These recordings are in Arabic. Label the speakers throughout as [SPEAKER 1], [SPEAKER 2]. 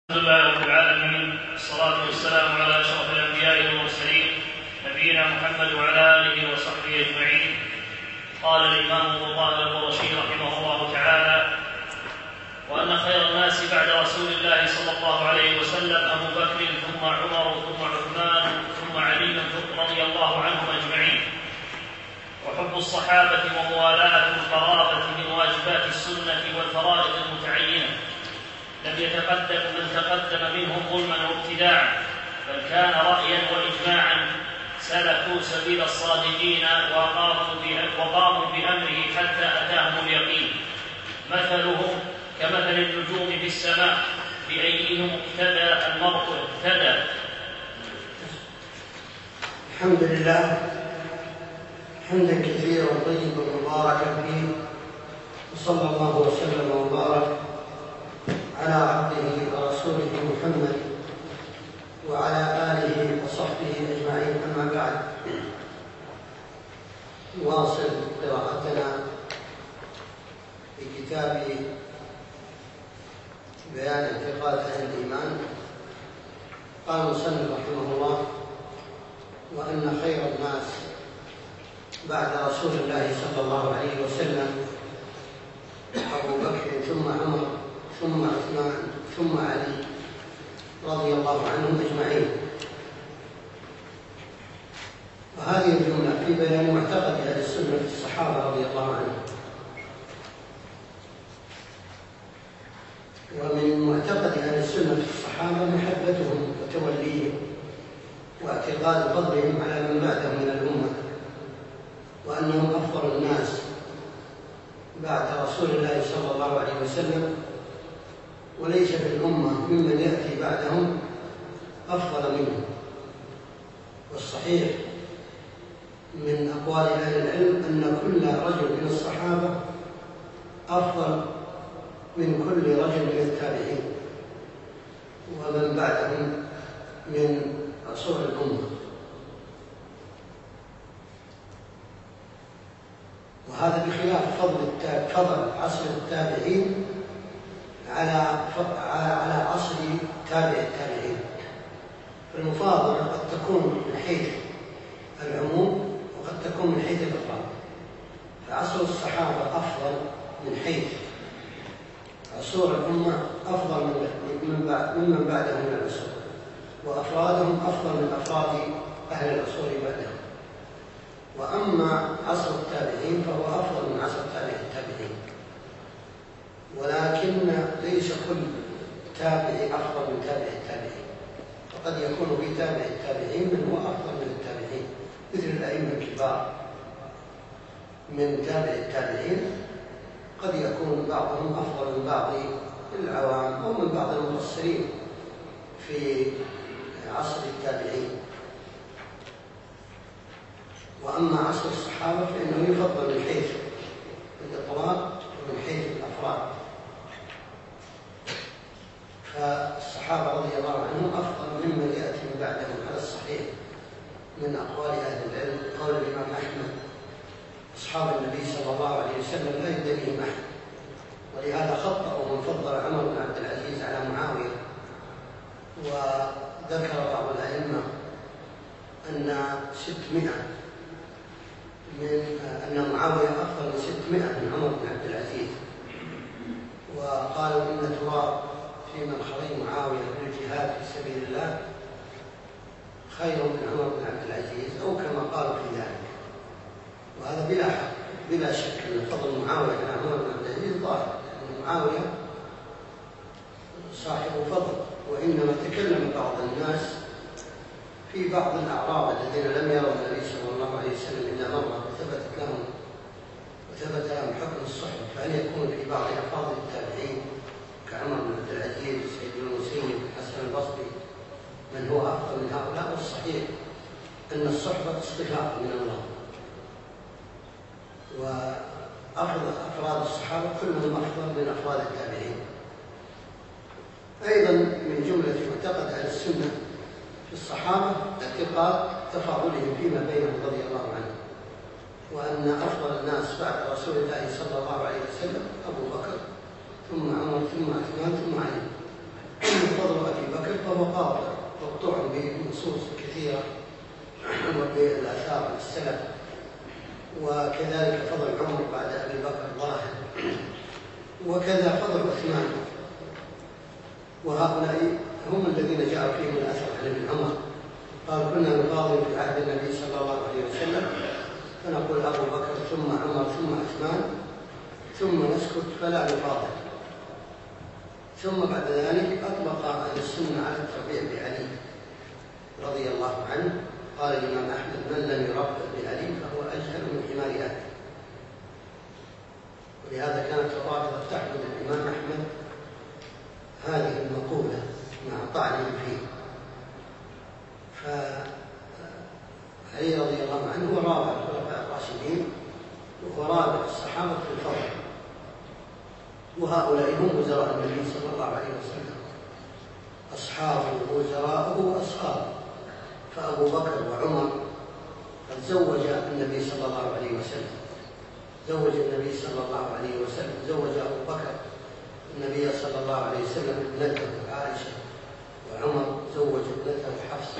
[SPEAKER 1] الحمد لله رب العالمين، والصلاة والسلام على أشرف الأنبياء والمرسلين نبينا محمد وعلى آله وصحبه أجمعين. قال الإمام أبو طاهر القرشي رحمه الله تعالى: وأن خير الناس بعد رسول الله صلى الله عليه وسلم أبو بكر ثم عمر ثم عثمان ثم علي رضي الله عنهم أجمعين. وحب الصحابة وموالاة القرابة من واجبات السنة والفرائض المتعينة، لم يتقدم من تقدم منهم ظلما وابتداعا، بل كان رأيا وإجماعا، سلكوا سبيل الصادقين وقاموا بأمره حتى أتاهم اليقين. مثلهم كمثل النجوم في السماء، بأيهم اقتدى المرء اهتدى.
[SPEAKER 2] الحمد لله حمدا كثيرا طيبا مباركا فيه، وصلى الله وسلم وبارك على عبده ورسوله محمد وعلى آله وصحبه أجمعين. أما بعد، نواصل قراءتنا في كتاب بيان اعتقاد أهل الإيمان. قال المصنف رحمه الله: وأن خير الناس بعد رسول الله صلى الله عليه وسلم أبو بكر ثم عمر ثم عثمان ثم علي رضي الله عنهم أجمعين. وهذه الجملة في بيان معتقد أهل السنة في الصحابة رضي الله عنهم. ومن معتقد أهل السنة في الصحابة محبتهم وتوليهم واعتقاد فضلهم على من بعدهم من الأمة، وأنهم أفضل الناس بعد رسول الله صلى الله عليه وسلم، وليس في الأمة ممن يأتي بعدهم أفضل منهم. والصحيح من أقوال أهل العلم أن كل رجل من الصحابة أفضل من كل رجل من التابعين ومن بعدهم من عصور الأمة. وهذا بخلاف فضل عصر التابعين على عصر تابع التابعين. فالمفاضلة قد تكون من حيث العموم وقد تكون من حيث الإفراد. فعصر الصحابة أفضل من حيث عصور الأمة، أفضل ممن بعدهم من العصور، وأفرادهم أفضل من أفراد أهل العصور بعدهم. وأما عصر التابعين فهو أفضل من عصر تابع التابعين، ولكن ليس كل تابعي أفضل من تابع التابعين، فقد يكون في تابع التابعين من هو أفضل من التابعين، مثل الأئمة الكبار من تابع التابعين. قد يكون بعضهم أفضل من بعض العوام أو من بعض المقصرين في عصر التابعين. وأما عصر الصحابة فإنه يفضل من حيث الإطلاق ومن حيث الأفراد. فالصحابة رضي الله عنهم أفضل ممن يأتي من بعدهم على الصحيح من أقوال أهل العلم. قول الإمام أحمد: أصحاب النبي صلى الله عليه وسلم لا يدريهم أحد. ولهذا خطأوا من فضل عمر بن عبد العزيز على معاوية. وذكر بعض الأئمة أن معاوية أفضل من 600 من عمر بن عبد العزيز. وقالوا إن تراب في منخري معاوية في الجهاد في سبيل الله خير من عمر بن عبد العزيز، أو كما قالوا في ذلك. وهذا بلا شك أن فضل معاوية على عمر بن عبد العزيز ظاهر، لأن معاوية صاحب فضل. وإنما تكلم بعض الناس في بعض الأعراب الذين لم يروا النبي صلى الله عليه وسلم إلا مرة وثبت لهم حكم الصحبة، فهل يكون في بعض أفاضل التابعين كعمر بن عبد العزيز سيد المسيب حسن البصري من هو أفضل من هؤلاء؟ والصحيح أن الصحبة اصطفاء من الله، وأفراد الصحابة كلهم أفضل من أفراد التابعين. أيضا من جملة معتقد أهل السنة في الصحابة اعتقاد تفاضلهم فيما بينهم رضي الله عنهم، وأن أفضل الناس بعد رسول الله صلى الله عليه وسلم أبو بكر ثم عمر ثم عثمان ثم علي. فضل فهو قاطع مقطوع بنصوص كثيرة وبالآثار السلف، وكذلك فضل عمر بعد أبي بكر ظاهر، وكذا فضل عثمان. وهؤلاء هم الذين جاء فيهم الأثر عن ابن عمر قال كنا نفاضل في عهد النبي صلى الله عليه وسلم فنقول أبو بكر ثم عمر ثم عثمان ثم نسكت فلا نفاضل. ثم بعد ذلك أطلق أهل السنة على التربيع بعلي رضي الله عنه. قال الإمام أحمد من لم يربع بعلي فهو أجهل من حمار أهله. ولهذا كانت الرافضة تحمد الإمام أحمد هذه المقولة مع طعنهم فيه. فعلي رضي الله عنه هو رابع الخلفاء الراشدين وهو رابع الصحابة في الفضل، وهؤلاء هم وزراء النبي صلى الله عليه وسلم، أصحابه وزراءه وأصحابه. فأبو بكر وعمر قد زوج النبي صلى الله عليه وسلم، زوج النبي صلى الله عليه وسلم، زوج أبو بكر النبي صلى الله عليه وسلم ابنته عائشة، وعمر زوج ابنته حفصة،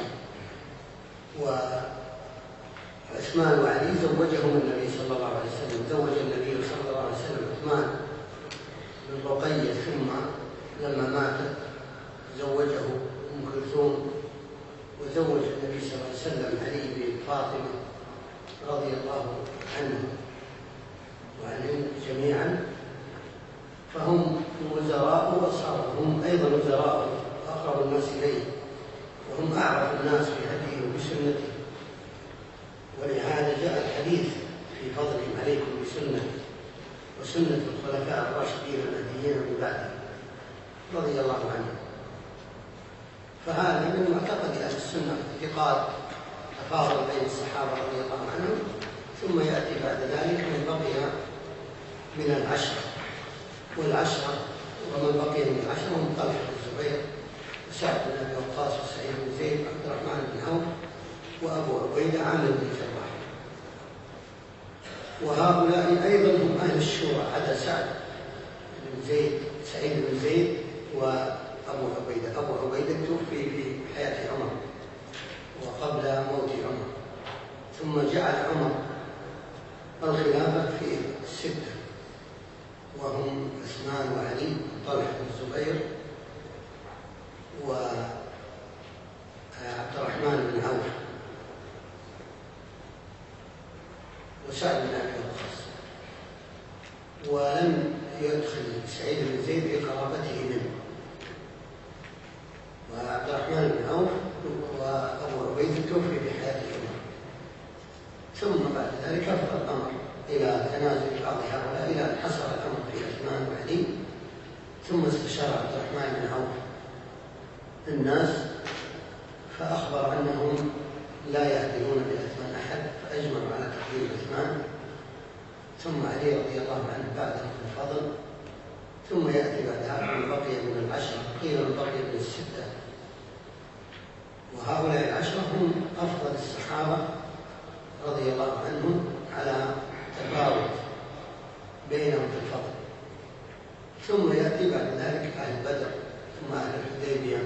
[SPEAKER 2] وعثمان وعلي زوجهم النبي صلى الله عليه وسلم. زوج النبي صلى الله عليه وسلم عثمان بن رقية، ثم لما ماتت زوجه أم كلثوم، وزوج النبي صلى الله عليه وسلم علي بفاطمة رضي الله عنه وعنهم جميعا. فهم وزراء وأصحابه، هم أيضا وزراء أقرب الناس إليه، وهم أعرف الناس بهديه وبسنته. ولهذا جاء الحديث في فضلهم عليكم بسنة وسنة الخلفاء الراشدين المهديين من بعده رضي الله عنهم. فهذا من معتقد أهل السنة اعتقاد تفاضل بين الصحابة رضي الله عنهم. ثم يأتي بعد ذلك من بقي من العشرة، والعشرة ومن بقي من العشرة هم طلحة بن الزبير وسعد بن أبي وقاص وسعيد بن زيد وعبد الرحمن بن عوف وأبو عبيدة عامر بن الجراح. وهؤلاء أيضا هم أهل الشورى عدا سعد بن زيد، سعيد بن زيد وأبو عبيدة. أبو عبيدة توفي في حياة عمر وقبل موت عمر، ثم جعل عمر الخلافة في الستة وهم عثمان وعلي وطلحة بن الزبير وعبد الرحمن بن عوف وسعد بن أبي وقاص. ولم يدخل سعيد بن زيد في قرابته منه، وعبد الرحمن بن عوف وأبو عبيدة توفي في حياة عمر. ثم بعد ذلك أفضى الأمر إلى تنازل بعض هؤلاء إلى أن حصل الأمر في عثمان وعلي. ثم استشار عبد الرحمن بن عوف الناس فأخبر أنهم لا يهدلون بعثمان أحد، فأجمعوا على تقديم عثمان، ثم علي رضي الله عنه بعده في الفضل. ثم يأتي بعدها من بقي من العشرة، قيل من بقي من الستة. وهؤلاء العشرة هم أفضل الصحابة رضي الله عنهم على تفاوت بينهم في الفضل. ثم يأتي بعد ذلك أهل بدر، ثم أهل الحديبية،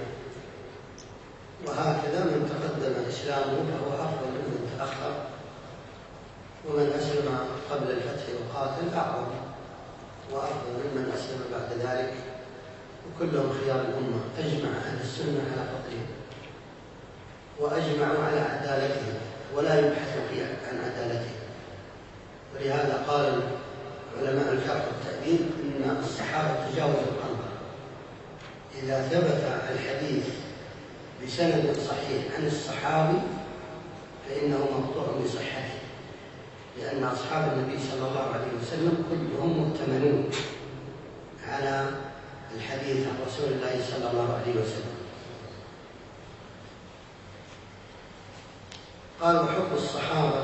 [SPEAKER 2] وهكذا من تقدم إسلامه فهو أفضل ممن تأخر، ومن أسلم قبل الفتح وقاتل أعظم وأفضل ممن أسلم بعد ذلك، وكلهم خيار الأمة. أجمع أهل السنة على فضلهم وأجمعوا على عدالتهم ولا يبحثوا عن عدالتهم. ولهذا قال علماء الجرح والتعديل إن الصحابة تجاوزوا القنطرة. إذا ثبت الحديث بسند صحيح عن الصحابي فإنه مقطوع بصحته، لأن أصحاب النبي صلى الله عليه وسلم كلهم مؤتمنون على الحديث عن رسول الله صلى الله عليه وسلم. قال وحب الصحابة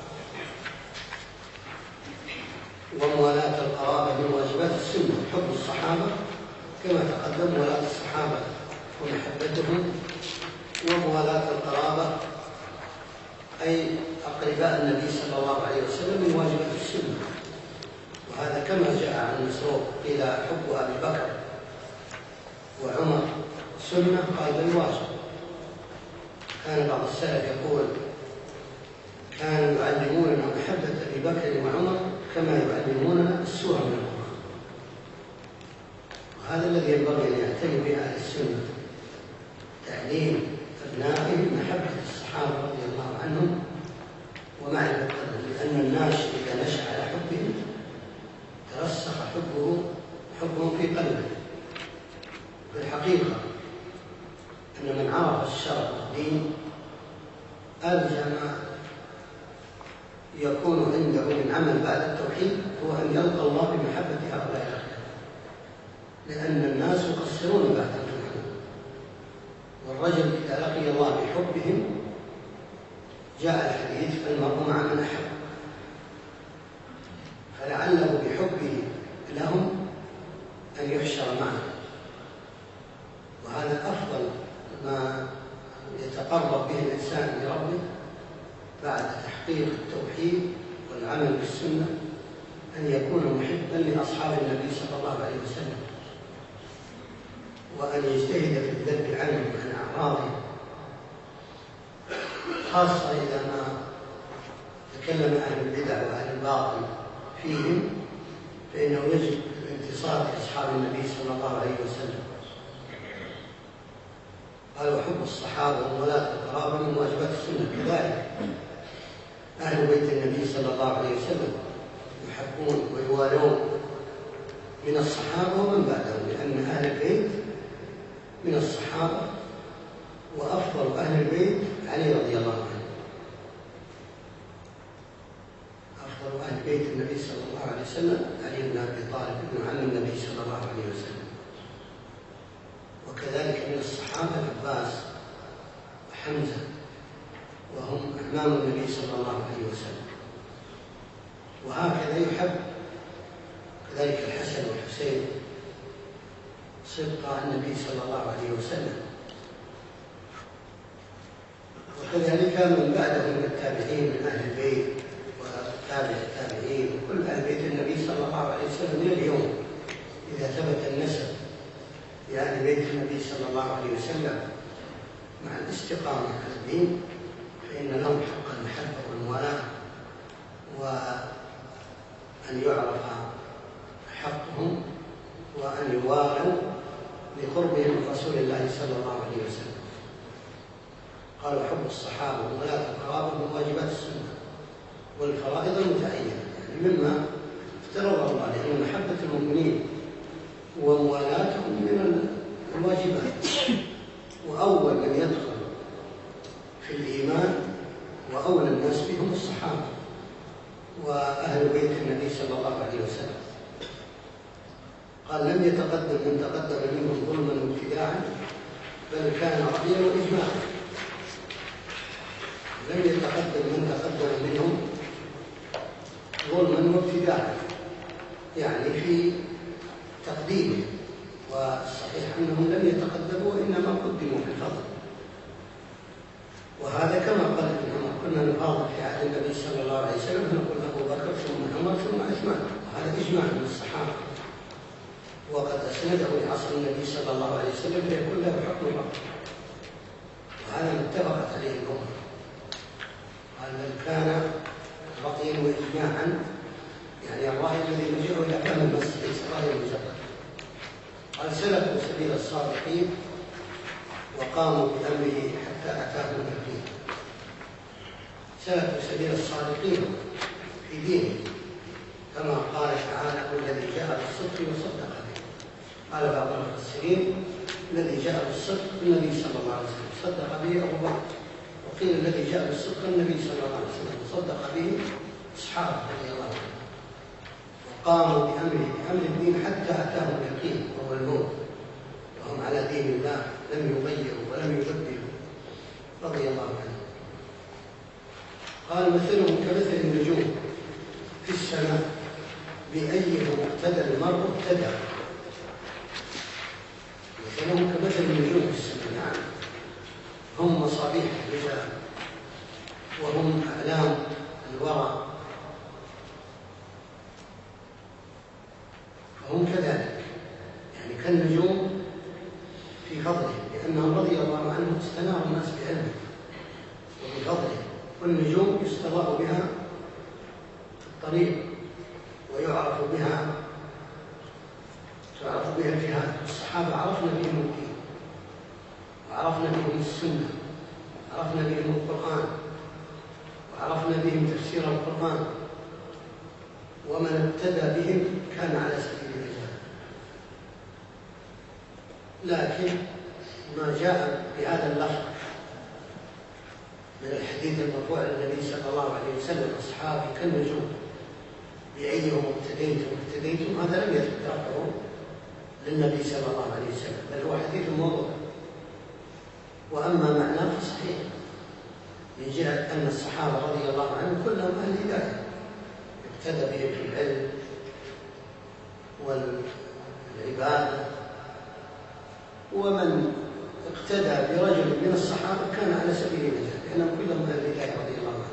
[SPEAKER 2] وموالاة القرابة من واجبات السنة. حب الصحابة كما تقدم، ولاة الصحابة ومحبتهم، وموالاة القرابة أي أقرباء النبي صلى الله عليه وسلم من واجبات السنة. وهذا كما جاء عن مسروق قيل حب أبي بكر وعمر سنة؟ قال بل واجب. كان بعض السلف يقول كانوا يعلموننا محبة أبي بكر وعمر كما يعلموننا السورة من القرآن. وهذا الذي ينبغي أن يعتني به أهل السنة، تعليم أبنائهم محبة الصحابة رضي الله عنهم ومعرفة قدرهم، لأن الناس إذا نشأ على حبهم ترسخ حبهم في قلبه. في الحقيقة أن من عرف الشرع والدين أرجى ما يكون عنده من عمل بعد التوحيد هو أن يلقى الله بمحبة هؤلاء الأخيار، لأن الناس يقصرون بعد التوحيد، والرجل إذا لقي الله بحبهم جاء الحديث المرء مع من أحب، فلعله بحبه لهم أن يحشر معه. وهذا أفضل ما يتقرب به الإنسان لربه بعد تحقيق التوحيد والعمل بالسنة، أن يكون محبا لأصحاب النبي صلى الله عليه وسلم، وأن يجتهد في الذب عنهم عن أعراضهم، خاصة إذا ما تكلم أهل البدع وأهل الباطل فيهم، فإنه يجب الانتصار لأصحاب النبي صلى الله عليه وسلم. قال وحب الصحابة وولاة القرابة من واجبات السنة. كذلك أهل بيت النبي صلى الله عليه وسلم يحبون ويوالون من الصحابة ومن بعدهم، لأن أهل البيت من الصحابة، وأفضل أهل البيت علي رضي الله عنه. أفضل أهل بيت النبي صلى الله عليه وسلم علي بن أبي طالب ابن عم النبي صلى الله عليه وسلم. وكذلك من الصحابة العباس وحمزة، وهم أعمام النبي صلى الله عليه وسلم. وهكذا يحب كذلك الحسن والحسين صدق النبي صلى الله عليه وسلم. وكذلك من بعدهم من التابعين من أهل البيت وتابع التابعين وكل أهل بيت النبي صلى الله عليه وسلم من اليوم إذا ثبت النسب لأهل بيت النبي صلى الله عليه وسلم مع الاستقامة على الدين، فإن لهم حق المحبة والموالاة، وأن يعرف حقهم، وأن يوالوا لقربهم من رسول الله صلى الله عليه وسلم. قالوا حب الصحابة وولاة القرابة من واجبات السنة والفرائض المتعينة، يعني مما افترض الله، لأن محبة المؤمنين وموالاتهم من الواجبات. وأول من يدخل في الإيمان وأولى الناس بهم الصحابة وأهل بيت النبي صلى الله عليه وسلم. قال لم يتقدم من تقدم منهم ظلما وابتداعا، بل كان رأيا وإجماعا. لم يتقدم من تقدم منهم ظلما وابتداعا، يعني في تقديمه، والصحيح أنهم لم يتقدموا وإنما قدموا في الفضل. وهذا كما قال ابن عمر كنا نفاضل في عهد النبي صلى الله عليه وسلم نقول أبو بكر ثم عمر ثم عثمان، وهذا إجماع من الصحابة، وقد أسنده لعصر النبي صلى الله عليه وسلم ليكون له حكم الرب، وهذا ما اتفقت عليه الأمة. قال بل كان رأيا وإجماعا، يعني الرأي الذي يرجعه إلى فهم النص ليس رأي مجرد. قال سلكوا سبيل الصادقين وقاموا بأمره حتى أتاهم اليقين. سلكوا سبيل الصادقين في دينه، كما قال تعالى والذي جاء بالصدق وصدق به. قال بعض المفسرين الذي جاء بالصدق النبي صلى الله عليه وسلم صدق به أبو بكر، وقيل الذي جاء بالصدق النبي صلى الله عليه وسلم صدق به أصحابه رضي الله عنهم، وقاموا بأمر الدين حتى أتاهم اليقين وهو الموت، وهم على دين الله لم يغيروا ولم يبدلوا رضي الله عنهم. قال مثلهم كمثل النجوم في السماء بأيهم اقتدى المرء اقتدى. مثلهم كمثل النجوم في السماء، يعني هم مصابيح الرجال وهم أعلام الورى، فهم كذلك يعني كالنجوم في في فضله، لأنه رضي الله عنه استنار الناس بعلمه وبفضله، والنجوم يستضاء بها في الطريق ويعرف بها الجهاد. الصحابة عرفنا بهم الدين وعرفنا بهم السنة، عرفنا بهم القرآن وعرفنا بهم تفسير القرآن، ومن ابتدى بهم كان على سبيل النجاة. لكن ما جاء بهذا اللفظ من الحديث المرفوع للنبي صلى الله عليه وسلم: أصحابي كالنجوم بأيهم اهتديتم، هذا لم يتذكره للنبي صلى الله عليه وسلم، بل هو حديث موضوع. وأما معناه فصحيح من جهة أن الصحابة رضي الله عنهم كلهم أهل هداية، اقتدى بهم في العلم والعبادة، ومن اقتدى برجل من الصحابة كان على سبيل النجاة، لأنهم كلهم أهل هداية رضي الله عنهم.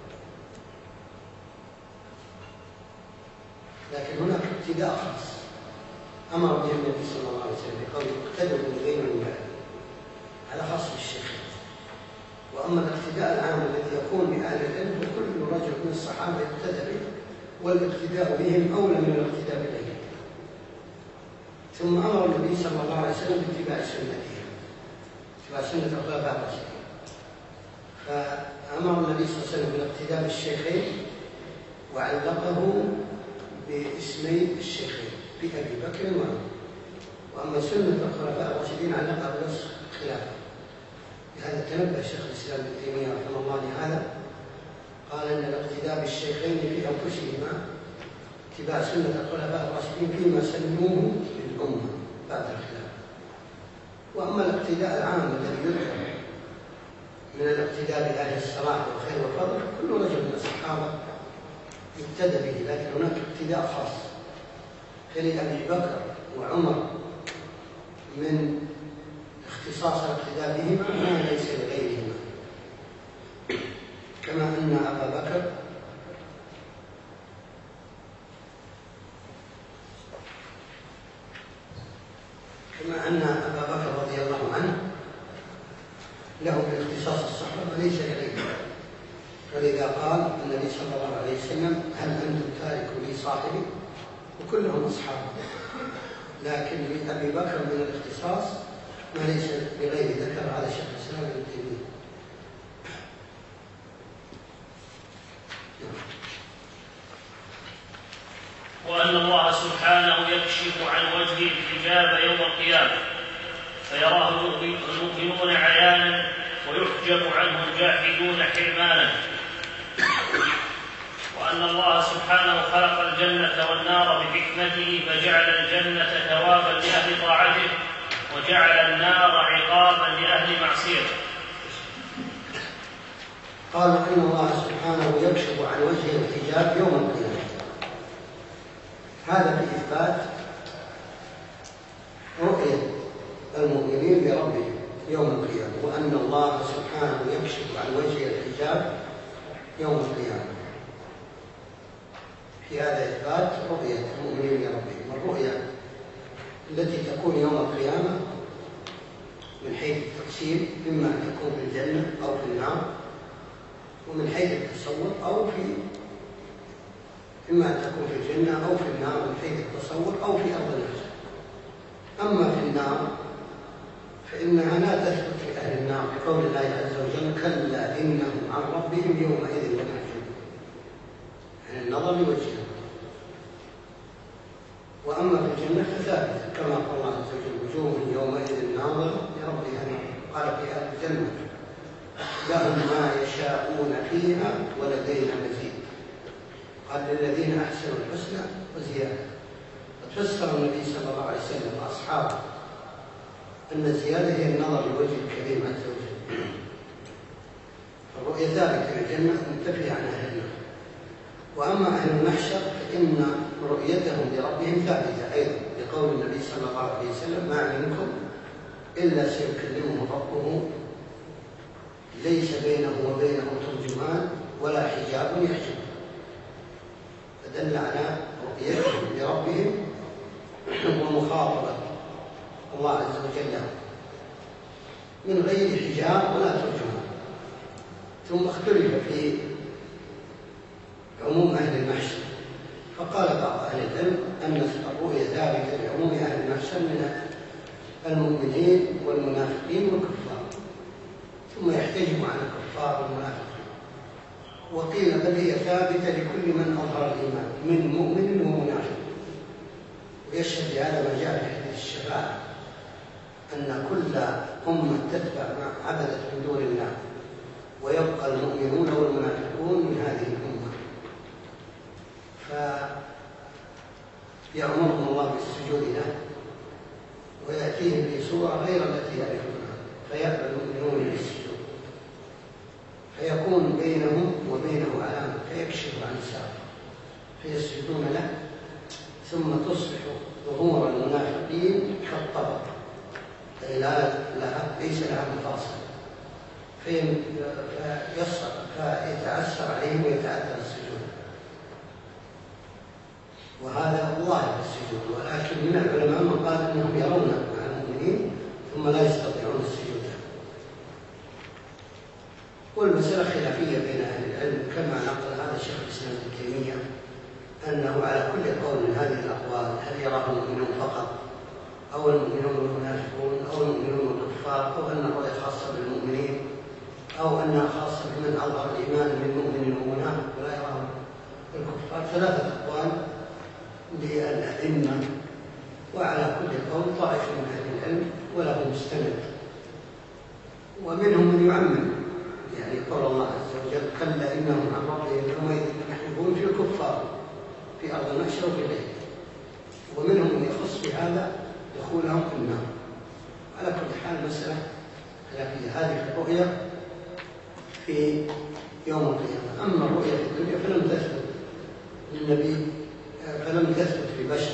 [SPEAKER 2] لكن هناك ابتداء خاص أمر به النبي صلى الله عليه وسلم بقوله: اقتدوا بالذين من بعد، هذا خاص بالشيخ. وأما الاقتداء العام الذي يكون بأهل العلم فكل رجل من الصحابة يقتدى به، والاقتداء بهم أولى من الاقتداء بغيرهم. ثم أمر النبي صلى الله عليه وسلم باتباع سنتهم، اتباع سنة الخلفاء الراشدين، فأمر النبي صلى الله عليه وسلم بالاقتداء بالشيخين وعلقه باسمي الشيخين بأبي بكر وعمر. وأما سنة الخلفاء الراشدين علقها بنص الخلافة. لهذا تنبه شيخ الإسلام ابن تيمية رحمه الله لهذا، قال أن الاقتداء بالشيخين في أنفسهما اتباع سنة الخلفاء الراشدين فيما سلموه للأمة بعد الخلافة. وأما الاقتداء العام الذي يذكر من الاقتداء بأهل الصلاح والخير والفضل كل رجل من الصحابة يقتدى به، لكن هناك اقتداء خاص فلأبي بكر وعمر من اختصاص الاقتداء بهما ما ليس لغيرهما، كما أن أبا بكر رضي الله عنه له من اختصاص الصحبة ما ليس لغيره. فلذا قال النبي صلى الله عليه وسلم: هل أنتم تاركوا لي صاحبي؟ وكلهم أصحاب، لكن لأبي بكر من الاختصاص ما ليس لغيره، ذكر على شيخ الإسلام ابن تيمية.
[SPEAKER 1] وأن الله سبحانه يكشف عن وجهه الحجاب يوم القيامة فيراه المؤمنون عيانا ويحجب عنه الجاحدون حرمانا. وأن الله سبحانه خلق الجنة والنار بحكمته فجعل الجنة ثوابا لأهل طاعته وجعل النار عقابا لأهل معصيته.
[SPEAKER 2] قال إن الله سبحانه يكشف عن وجهه الحجاب يوم القيامة، هذا بإثبات رؤية المؤمنين لربهم يوم القيامة، وأن الله سبحانه يكشف عن وجهه الحجاب يوم القيامة. في هذا إثبات رؤية المؤمنين لربهم، والرؤية التي تكون يوم القيامة من حيث التقسيم إما أن تكون في الجنة أو في النار، ومن حيث التصور إما أن تكون في الجنة أو في النار من حيث التصور أو في أرض النار. أما في النار فإنها لا تثبت في أهل النار بقول الله عز وجل: كلا إنهم عن ربهم يومئذ لمحجوبون، يعني النظر لوجهه. وأما في الجنة فثابتة كما قال الله عز وجل: وجوه يومئذ ناظرة لربها ناظرة. قال في أهل الجنة: لهم ما يشاءون فيها ولدينا مزيد. قال: للذين أحسنوا الحسنى وزيادة. فسر النبي صلى الله عليه وسلم وأصحابه أن الزيادة هي النظر لوجه الكريم عز وجل. فالرؤية ثابتة في الجنة منتفية عن أهل النار. وأما أهل المحشر فإن رؤيتهم لربهم ثابتة أيضا لقول النبي صلى الله عليه وسلم: ما منكم إلا سيكلمه ربه ليس بينه وبينه ترجمان ولا حجاب يحجب. فدل على رؤيتهم لربهم ومخاطبة الله عز وجل لهم. من غير حجاب ولا ترجمان. ثم اختلف في عموم أهل المحشر، فقال بعض أهل العلم أن الرؤيا ثابتة لعموم أهل المحشر من المؤمنين والمنافقين والكفار، ثم يحتجب عن الكفار والمنافقين. وقيل بل هي ثابتة لكل من أظهر الإيمان من مؤمن ومنافق. ويشهد لهذا ما جاء في حديث الشفاعة أن كل أمة تتبع ما عبدت من دون الله، ويبقى المؤمنون والمنافقون من هذه الأمة، فيأمرهم الله بالسجود له ويأتيهم بصورة غير التي يعرفونها، فيأبى المؤمنون للسجود، فيكون بينهم وبينه علامة فيكشف عن الساق فيسجدون له، ثم تصبح ظهور المنافقين كالطبق ليس لها مفاصل، فيتعسر عليهم ويتعذر السجود. وهذا ظاهر السجود، ولكن من العلماء من قال انهم يرون مع المؤمنين ثم لا يستطيعون السجود. والمسألة خلافية بين أهل العلم، كما نقل هذا الشيخ الإسلام ابن تيمية أنه على كل قول من هذه الأقوال هل يراه المؤمنون فقط أو المؤمنون والمنافقون أو المؤمنون والكفار، أو أن الرؤيا خاصة بالمؤمنين أو أنها خاصة بمن أظهر الإيمان من مؤمن ومنافق ولا يراه الكفار. ثلاثة أقوال للأئمة، وعلى كل قول طائفة من أهل العلم وله مستند. ومنهم من يعمم، يعني قول الله عز وجل كلا إنهم عن ربهم يومئذ لمحجوبون في الكفار في أرض المحشر وفي الليل. ومنهم من يخص بهذا دخولهم في النار. على كل حال مسألة خلافية. هذه الرؤيا في يوم القيامة. أما الرؤيا في الدنيا فلم تثبت للنبي، فلم تثبت لبشر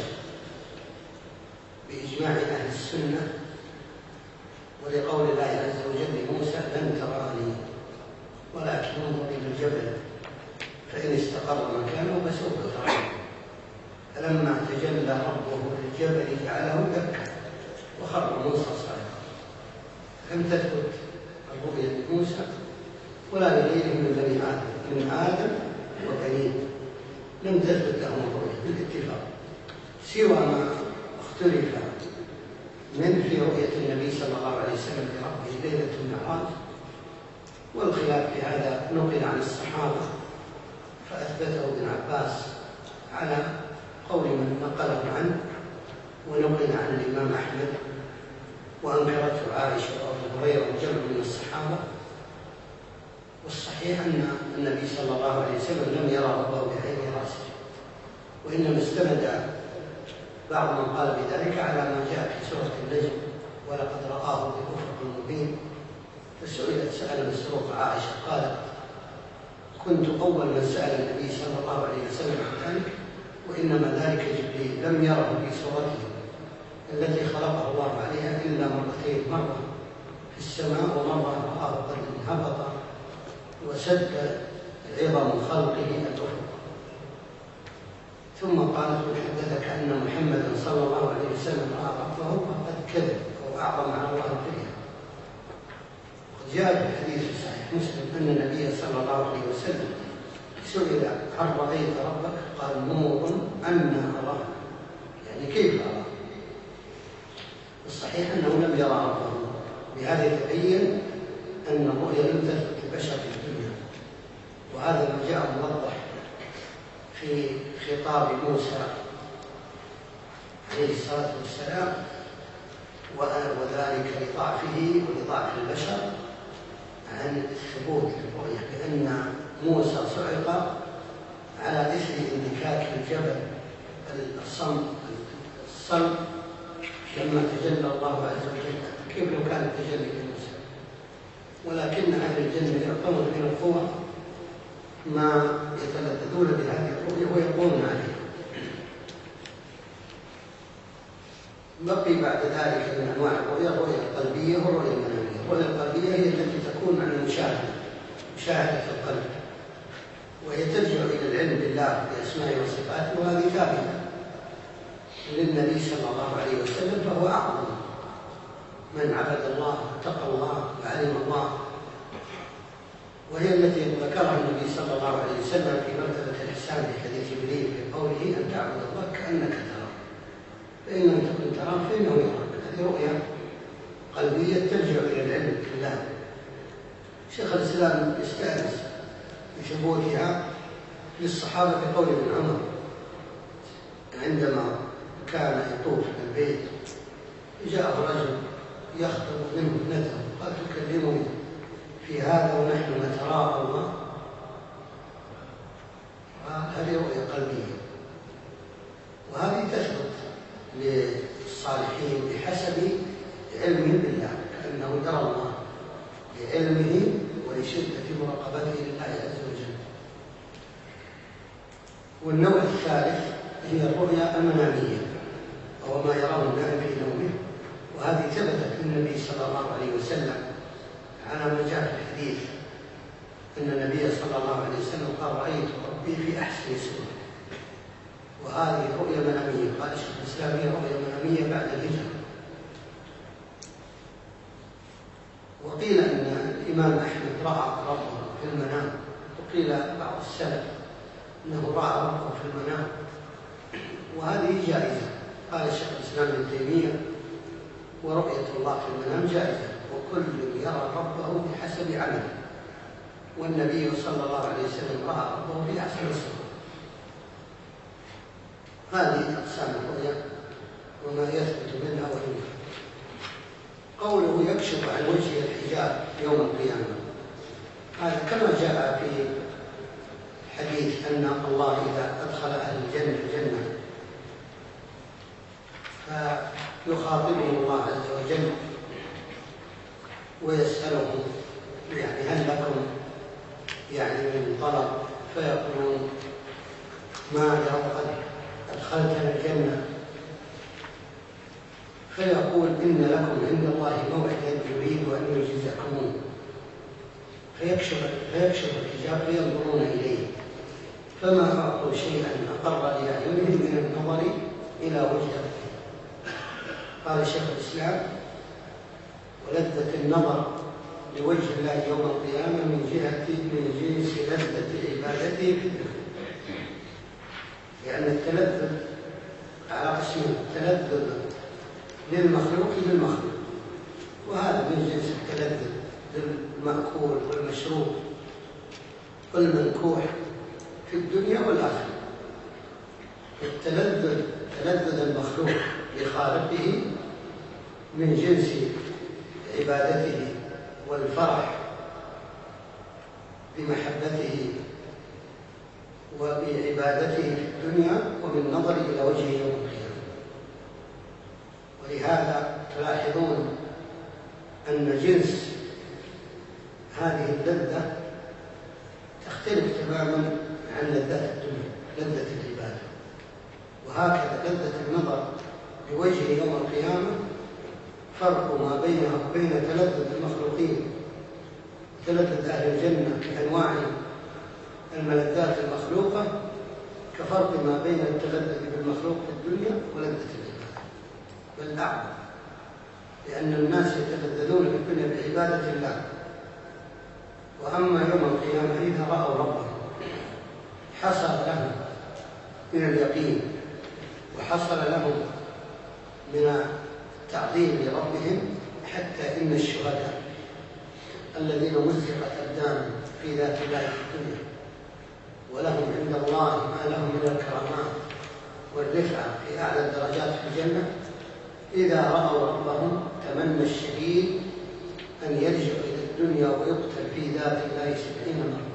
[SPEAKER 2] بإجماع أهل السنة، ولقول الله عز وجل لموسى لن تراني ولكن انظر إلى الجبل فإن استقر مكانه فسوف تراني. فلما تجلى ربه للجبل جعله دكا وخر موسى صاعقا. لم تثبت الرؤيا لموسى ولا لغيره من بني آدم، من آدم وبنيه لم تثبت لهم الرؤيا بالاتفاق، سوى ما اختلف من في رؤية النبي صلى الله عليه وسلم لربه ليلة المعراج. والخلاف في هذا نقل عن الصحابة فأثبته ابن عباس على قول من نقله عنه، ونقل عن الإمام أحمد وأنكرته عائشة وأبو هريرة وجمع من الصحابة. والصحيح أن النبي صلى الله عليه وسلم لم يرى ربه بعين رأسه، وإنما استند بعض من قال بذلك على ما جاء في سورة النجم ولقد رآه بالأفق المبين. سأل مسروق عائشة قالت كنت أول من سأل النبي صلى الله عليه وسلم عن ذلك، وإنما ذلك جبريل لم يره في صورته التي خلقه الله عليها إلا مرتين، مرة في السماء ومرة رآه قد انهبط وسد عظم خلقه الأفق. ثم قالت من حدثك أن محمدا صلى الله عليه وسلم رأى ربه فقد كذب أو أعظم على الله فيها. جاء في الحديث الصحيح مسلم أن النبي صلى الله عليه وسلم سئل هل رأيت ربك؟ قال نور أن أراه، يعني كيف أراه؟ الصحيح أنه لم يرى ربه. بهذا تبين أن الرؤيا لم تثبت لبشر في الدنيا، وهذا ما جاء موضح في خطاب موسى عليه الصلاة والسلام، وذلك لضعفه ولضعف البشر عن الثبوت للرؤية، لأن موسى صعق على إثر انذكاك الجبل الصلب لما تجلى الله عز وجل، كيف لو كان التجلي لموسى. ولكن أهل الجنة يعطون من القوة ما يتلذذون بهذه الرؤية ويقومون عليها. بقي بعد ذلك من أنواع الرؤيا الرؤيا القلبية والرؤيا المنامية. الرؤيا القلبية هي التي تكون عن المشاهدة، مشاهدة القلب، وهي ترجع إلى العلم بالله بأسمائه وصفاته، وهذه ثابتة للنبي صلى الله عليه وسلم، فهو أعظم من عبد الله واتقى الله وعلم الله، وهي التي ذكرها النبي صلى الله عليه وسلم في مرتبة الإحسان في حديث جبريل في قوله أن تعبد الله كأنك تراه فإن لم تكن تراه فإنه يراك. هذه رؤية قلبية ترجع إلى العلم بالله. شيخ الإسلام يستأنس بثبوتها للصحابة في قول ابن عمر عندما كان يطوف البيت جاءه رجل يخطب منه ابنته قال تكلمني في هذا ونحن نتراءى الله؟ هذه رؤية قلبية، وهذه تثبت للصالحين بحسب علمهم بالله كأنه يرى الله لعلمه ولشدة مراقبته لله عز وجل. والنوع الثالث هي الرؤيا المنامية وهو ما يراه النائم في نومه، وهذه ثبتت للنبي صلى الله عليه وسلم على ما جاء في الحديث أن النبي صلى الله عليه وسلم قال رأيت ربي في أحسن صورة، وهذه رؤيا منامية. قال الشيخ الإسلام هي رؤيا منامية بعد الهجرة. وقيل أن الإمام أحمد رأى ربه في المنام، وقيل بعض السلف أنه رأى ربه في المنام، وهذه جائزة. قال الشيخ الإسلام ابن تيمية ورؤية الله في المنام جائزة، وكل يرى ربه بحسب عمله، والنبي صلى الله عليه وسلم رأى ربه في أحسن صورة. هذه أقسام الرؤيا وما يثبت منها ومنها. قوله يكشف عن وجه الحجاب يوم القيامة، هذا كما جاء في حديث أن الله إذا أدخل أهل الجنة الجنة فيخاطبهم الله عز وجل ويسألهم يعني هل لكم يعني من طلب، فيقولون ماذا وقد أدخلتنا الجنة، فيقول إن لكم عند الله موعدا يريد أن يجزاكموه، فيكشف الحجاب فينظرون إليه فما أعطوا شيئا أقر لأعينهم من النظر إلى وجه ربهم. قال شيخ الإسلام ولذة النظر لوجه الله يوم القيامة من جنس لذة عبادته في الدنيا، لأن التلذذ على قسمين: تلذذ للمخلوق بالمخلوق، وهذا من جنس التلذذ للمأكول والمشروب والمنكوح في الدنيا والآخرة. التلذذ تلذذ المخلوق بخالقه من جنس عبادته والفرح بمحبته وبعبادته في الدنيا وبالنظر إلى وجهه يوم القيامة. ولهذا تلاحظون أن جنس هذه اللذة تختلف تماما عن لذة الدنيا، لذة العبادة. وهكذا لذة النظر لوجهه يوم القيامة فرق ما بينها وبين تلذذ المخلوقين، تلذذ أهل الجنة بأنواع الملذات المخلوقة كفرق ما بين التلذذ بالمخلوق في الدنيا ولذة العبادة، بل أعظم، لأن الناس يتلذذون في الدنيا بعبادة الله، وأما يوم القيامة إذا رأوا ربهم حصل لهم من اليقين وحصل لهم من تعظيم لربهم، حتى إن الشهداء الذين مزقت أبدانهم في ذات الله في الدنيا ولهم عند الله ما لهم من الكرامات والرفعة في أعلى الدرجات في الجنة، إذا رأوا ربهم تمنى الشهيد أن يرجع إلى الدنيا ويقتل في ذات الله 70 مرة.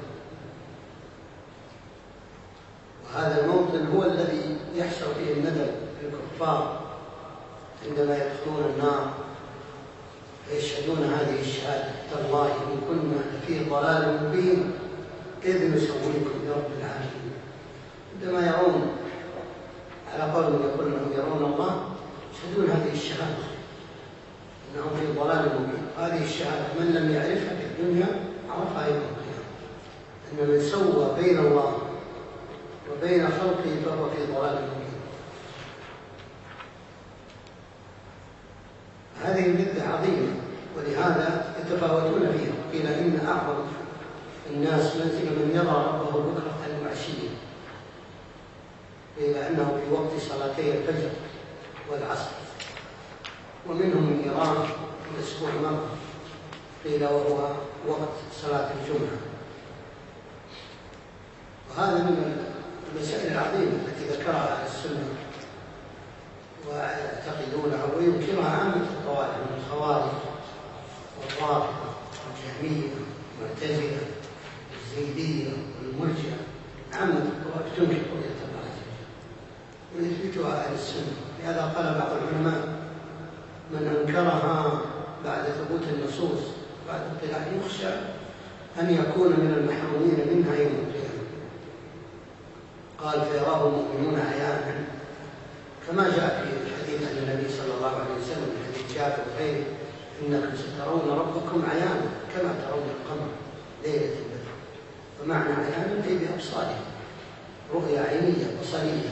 [SPEAKER 2] وهذا الموطن هو الذي يحصل فيه الندم للكفار عندما يدخلون النار فيشهدون هذه الشهادة: تالله إن كنا في ضلال مبين إذ نسويكم برب العالمين. عندما يرون على قول يقول أنهم يرون الله يشهدون هذه الشهادة أنهم في ضلال مبين. هذه الشهادة من لم يعرفها في الدنيا عرفها يوم القيامة، أن من سوى بين الله وبين خلقه فهو في ضلال مبين. هذه اللذة عظيمة، ولهذا يتفاوتون فيها. قيل إن أعظم الناس منزل من يرى ربه بكرة وعشيا، قيل أنه في وقت صلاتي الفجر والعصر، ومنهم من يراه في الأسبوع مرة، قيل وهو وقت صلاة الجمعة. وهذا من المسائل العظيمة التي ذكرها أهل السنة ويعتقدونها وينكرها عامة الطوائف من الخوارج والرافضة والجهمية والمعتزلة والزيدية والمرجئة. عامة الطوائف تنكر رؤية الله عز وجل ويثبتها أهل السنة. لهذا قال بعض العلماء: من أنكرها بعد ثبوت النصوص بعد اطلاع يخشى أن يكون من المحرومين منها يوم القيامة. قال: فيراه المؤمنون عيانا، كما جاء في الحديث عن النبي صلى الله عليه وسلم في حديث جابر وغيره: إنكم سترون ربكم عيانا كما ترون القمر ليلة البدر. ومعنى عيانا أي بأبصارهم، رؤية عينية بصرية.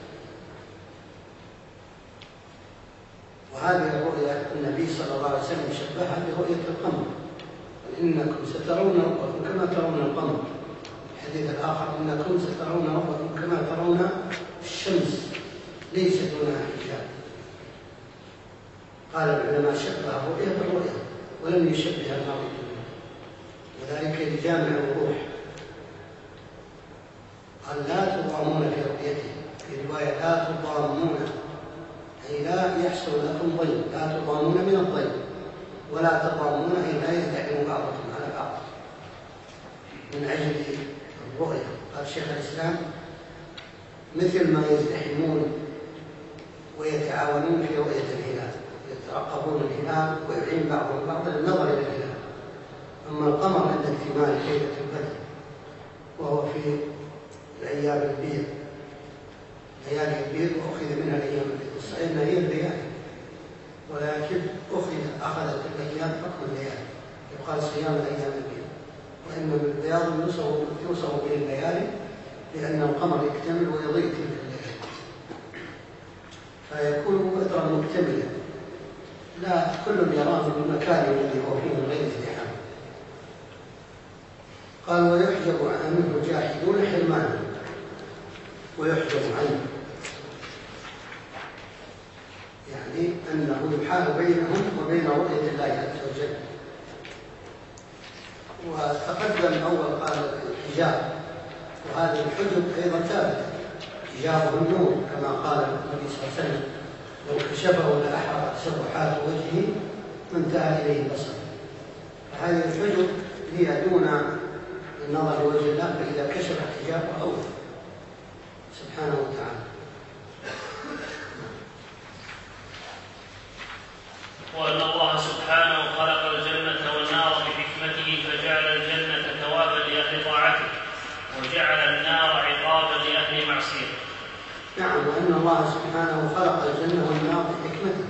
[SPEAKER 2] وهذه الرؤية النبي صلى الله عليه وسلم شبهها برؤية القمر: إنكم سترون ربكم كما ترون القمر. الحديث الآخر: إنكم سترون ربكم كما ترون الشمس ليس دونها حجاب. قال العلماء: شبه الرؤية بالرؤية ولم يشبه المرء بالرؤية، وذلك لجامع الروح. قال: لا تضامون في رؤيته، في رواية: لا تضامون، أي لا يحصل لكم ضيم، لا تضامون من الضيم، ولا تضامون أي لا يزدحم بعضكم على بعض من أجل الرؤية. قال شيخ الإسلام: مثل ما يزدحمون ويتعاونون في رؤية الهلال، يترقبون الهلال ويعين بعضهم بعضا للنظر إلى الهلال. أما القمر عند اكتمال ليلة البدر وهو في الأيام البيض، ليالي البيض، وأخذ منها الأيام البيض، الصحيح أنها هي الليالي، ولكن أخذت الأيام حكم الليالي، يقال صيام الأيام البيض. وإن البياض يوصف به الليالي لأن القمر يكتمل ويضيء تلك الليالي، فيكون بدرا مكتملا، لا كل يراه من المكان الذي هو فيه من غير ازدحام. قال: ويحجب عنه الجاحدون حرمانه، ويحجب عنه يعني أنه يحال بينهم وبين رؤية الله عز وجل. وتقدم أول قال الحجاب، وهذه الحجب أيضا ثابتة، حجابه النور كما قال النبي صلى الله عليه وسلم: لو كشفه لأحرقت سبحات وجهه وانتهى إليه البصر. فهذه الحجب هي دون النظر لوجه الله، فإذا كشف حجابه أول سبحانه وتعالى.
[SPEAKER 1] وأن الله سبحانه خلق الجنة والنار بحكمته، فجعل الجنة ثوابا لأهل طاعته، وجعل النار عقابا لأهل معصيته.
[SPEAKER 2] نعم، وأن الله سبحانه خلق الجنة والنار بحكمته،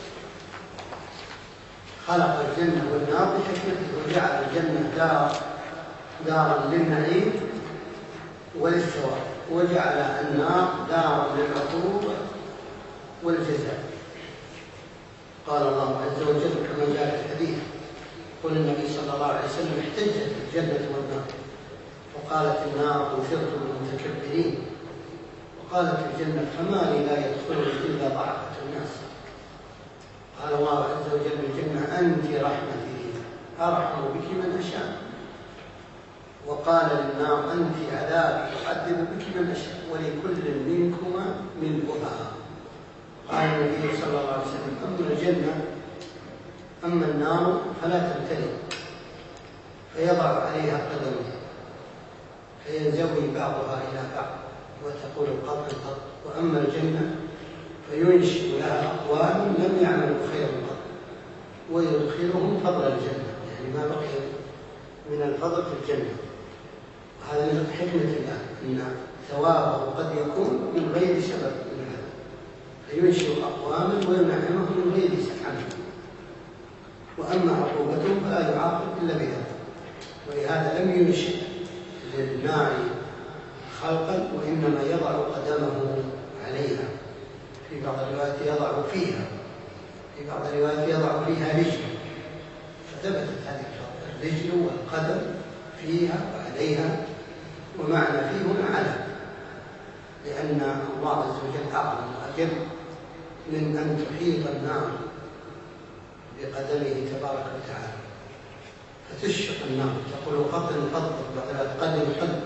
[SPEAKER 2] خلق الجنة والنار بحكمته، وجعل الجنة دارا للنعيم وللثواب، وجعل النار دارا للعقوبة والجزاء. قال الله عز وجل كما جاء في الحديث: قل النبي صلى الله عليه وسلم: احتجت الجنة والنار، وقالت النار: أوثرت المتكبرين، وقالت الجنة: فما لي لا يدخلني إلا ضعفة الناس. قال الله عز وجل الجنة: أنت رحمتي أرحم بك من أشاء. وقال للنار: أنت عذابي أعذب بك من أشاء، ولكل منكما ملؤها. قال النبي صلى الله عليه وسلم: أما الجنة أما النار فلا تمتلئ، فيضع عليها قدمه فينزوي بعضها إلى بعض وتقول القط القط. وأما الجنة فينشئ لها أقوام لم يعملوا خيرا قط ويدخلهم فضل الجنة، يعني ما بقي من الفضل في الجنة. وهذا من حكمة الله أن ثوابه قد يكون من غير سبب من هذا، فينشئ أقواما وينعمهم من غير سحنه. وأما عقوبتهم فلا يعاقب إلا بها. ولهذا لم ينشئ للنار خلقا، وإنما يضع قدمه عليها، في بعض الروايات يضع فيها، في بعض الروايات يضع فيها رجله، فثبتت هذه الرجل والقدم فيها وعليها، ومعنى فيه هنا على، لأن الله عز وجل أعظم وأجل من أن تحيط النار بقدمه تبارك وتعالى فتشفق النار، تقول قطن قطر بدل قدم قدر،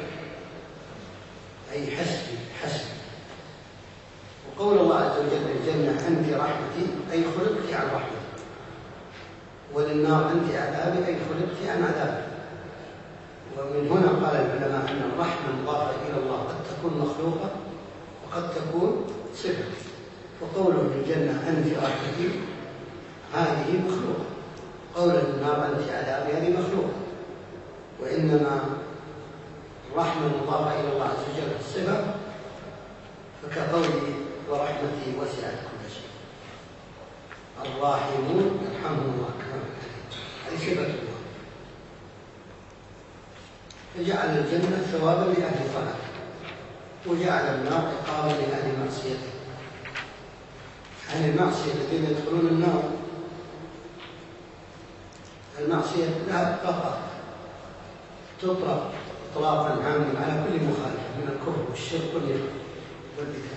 [SPEAKER 2] أي حسبي حسبي. وقول الله عز وجل للجنة أنت رحمتي أي خلقت عن رحمتي، وللنار أنت عذابي أي خلقت عن عذابي. ومن هنا قال العلماء أن الرحمة المضافة إلى الله قد تكون مخلوقة وقد تكون صفة، وقوله للجنة أنت رحمتي هذه مخلوقة، قول النار أنت عذابي هذه مخلوقة، وإنما الرحمة المضافة إلى الله عز وجل الصفة، فكقوله ورحمتي وسعت كل شيء، الراحمون يرحمهم الله كما هذه صفة الله. فجعل الجنة ثوابا لأهل طاعته، وجعل النار عقابا لأهل معصيته. أهل المعصية الذين يدخلون النار المعصية لها إطلاقات، تطلق إطلاقا عاما على كل مخالف من الكفر والشرك والنفاق والبدع،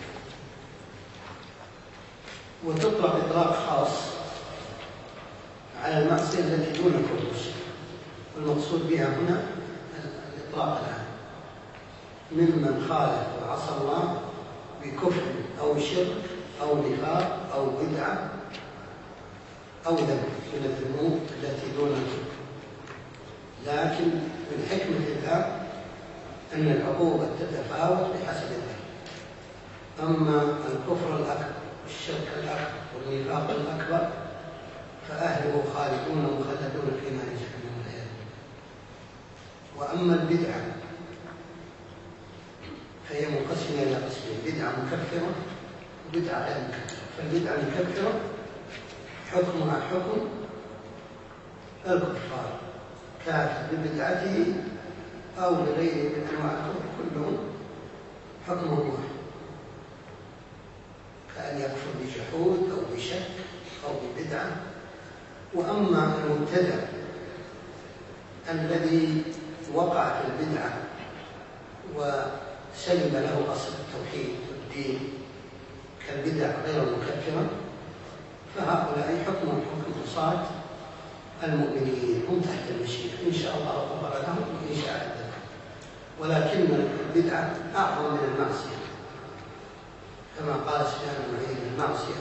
[SPEAKER 2] وتطلق إطلاق خاص على المعصية التي دون الكفر والشرك، والمقصود بها هنا الإطلاق العام ممن خالف وعصى الله بكفر أو شرك أو نفاق أو بدعة أو ذنب من الذنوب التي دون الكفر. لكن من حكمة الله أن العقوبة تتفاوت بحسب ذلك، أما الكفر الأكبر والشرك الأكبر والنفاق الأكبر فأهله خالدون مخلدون في نار جهنم والعياذ بالله. وأما البدعة فهي منقسمة إلى قسمين، بدعة مكفرة وبدعة غير مكفرة. فالبدعة المكفرة حكمها حكم الكفار، كافر ببدعته أو بغيره من أنواع الكفر كلهم حكمه واحد، كأن يكفر بجحود أو بشك أو ببدعة. وأما المبتدع الذي وقع في البدعة وسلب له أصل التوحيد والدين كالبدع غير المكفرة، فهؤلاء حكمهم حكم عصاة المؤمنين، هم تحت المشيئة، إن شاء الله غفر لهم وإن شاء عذبهم. ولكن البدعة أعظم من المعصية، كما قال سفيان بن عيينة المعصية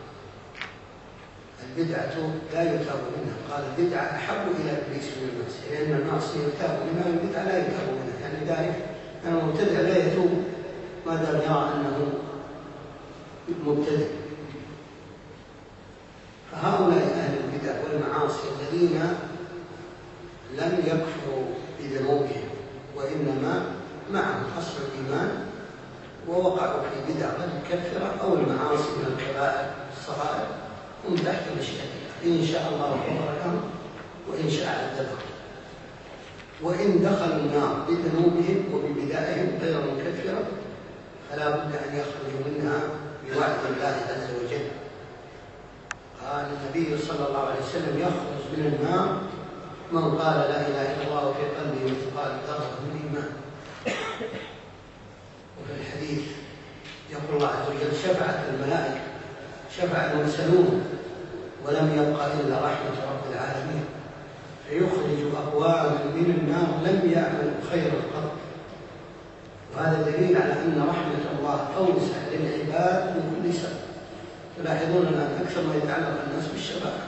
[SPEAKER 2] البدعة لا يتاب منها، قال البدعة أحب إلى إبليس من المعصية، لأن المعصية يتاب منها والبدعة لا يتاب منها، يعني ذلك أن المبتدع لا يتوب ما دام يرى أنه مبتدع. فهؤلاء أهل البدع والمعاصي الذين لم يكفروا بذنوبهم وإنما معهم أصل الإيمان ووقعوا في بدع غير مكفرة أو المعاصي من الكبائر الصغائر، هم تحت مشيئة الله، إن شاء الله غفر لهم وإن شاء عذبهم. وإن دخلوا النار بذنوبهم وببدعهم غير مكفرة فلا بد أن يخرجوا منها بوعد الله عز وجل. قال النبي صلى الله عليه وسلم يخرج من النار من قال لا إله إلا الله وفي قلبه مثقال ذرة من إيمان. وفي الحديث يقول الله عز وجل شفعت الملائكة شفع المرسلون ولم يبق إلا رحمة رب العالمين، فيخرج أقواما من النار لم يعملوا خيرا قط. وهذا دليل على أن رحمة الله أوسع للعباد من كل سبب. تلاحظون الآن أكثر ما يتعلق الناس بالشفاعة.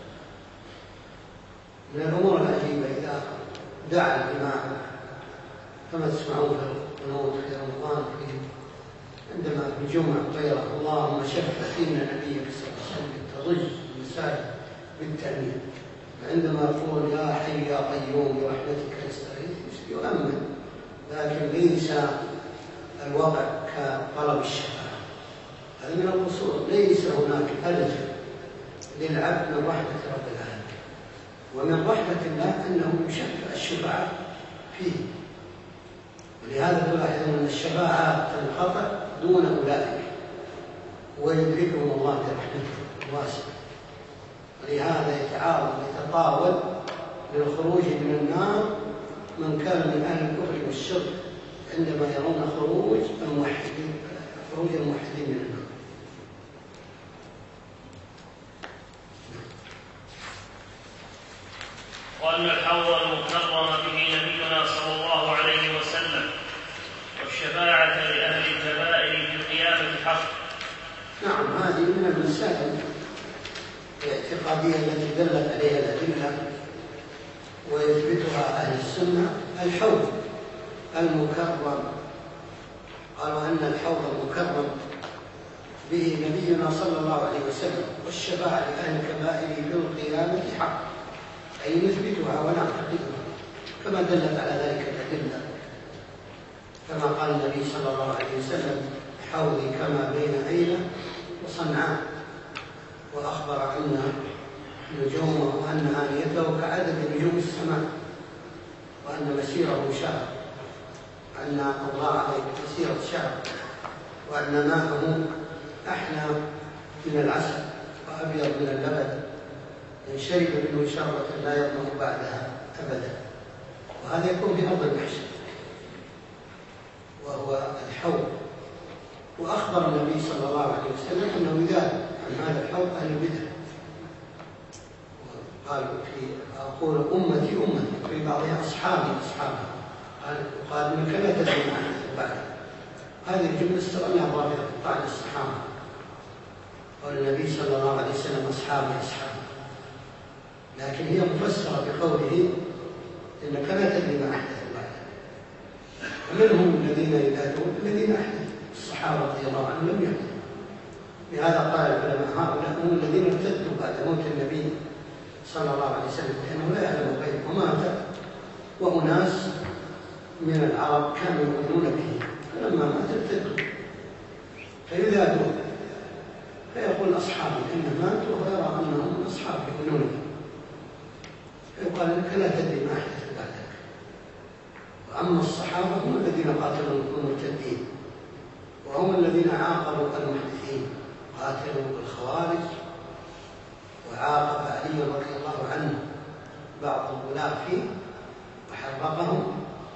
[SPEAKER 2] من الأمور العجيبة إذا دعا الإمام كما تسمعون في القنوت في رمضان عندما في الجمعة غير اللهم شفع فينا نبيك صلى الله عليه وسلم تضج المساجد بالتأمين، عندما يقول يا حي يا قيوم برحمتك نستغيث يؤمن، لكن ليس الوضع كطلب الشفاعة، هذا من القصور. ليس هناك ألف للعبد من رحمة رب العالمين، ومن رحمة الله أنه يشفع الشفاعة فيه. ولهذا تلاحظون أن الشفاعة تنقطع دون أولئك ويدركهم الله برحمته الواسعة. لهذا يتطاول للخروج من النار من كان من أهل الكفر والشرك عندما يرون خروج الموحدين من النار.
[SPEAKER 1] وأن الحوض المكرم به نبينا صلى الله عليه وسلم والشفاعة لأهل الكبائر في القيامة حق.
[SPEAKER 2] نعم، هذه من المسائل الاعتقادية التي دلت عليها الأدلة ويثبتها أهل السنة. الحوض المكرم، قالوا أن الحوض المكرم به نبينا صلى الله عليه وسلم والشفاعة لأهل الكبائر في القيامة حق، أي نثبتها ونعتقدها كما دلت على ذلك الأدلة، كما قال النبي صلى الله عليه وسلم: حوضي كما بين أيلة وصنعاء، وأخبر عنا نجومه أن آنيته كعدد نجوم السماء، وأن مسيره شهر، أن الله عليه مسيرة شهر، وأن ماءه أحلى من العسل وأبيض من اللبن، إن شرب منه شربة لا يظمأ بعدها أبدا. وهذا يكون في أرض المحشر وهو الحوض. وأخبر النبي صلى الله عليه وسلم أنه يذاب عن هذا الحوض أهل البدع، قال أقول أمتي أمتي، في بعضها أصحابي قال إنك لا تدري ما أحدث بعد. هذه الجملة استغلها الرافضة طعن الصحابة، قال النبي صلى الله عليه وسلم: أصحابي، لكن هي مفسرة بقوله إنك لا تدري ما أحدث بعد. ومنهم الذين يذاتون الذين أحدثوا، الصحابة رضي الله عنهم لم يحدثوا. لهذا قال العلماء: هؤلاء هم الذين ارتدوا بعد موت النبي صلى الله عليه وسلم، لأنه لا يعلم الغيب ومات، وأناس من العرب كانوا يؤمنون به، فلما مات ارتدوا فيذادون، فيقول أصحابي إن ماتوا ويرى أنهم أصحاب يؤمنون به، فيقال لك لا تدري ما أحدث بعدك. وأما الصحابة هم الذين قاتلوا المرتدين، وهم الذين عاقبوا المحدثين، قاتلوا الخوارج، وعاقب علي رضي الله عنه بعض الغلاة فيه وحرقهم،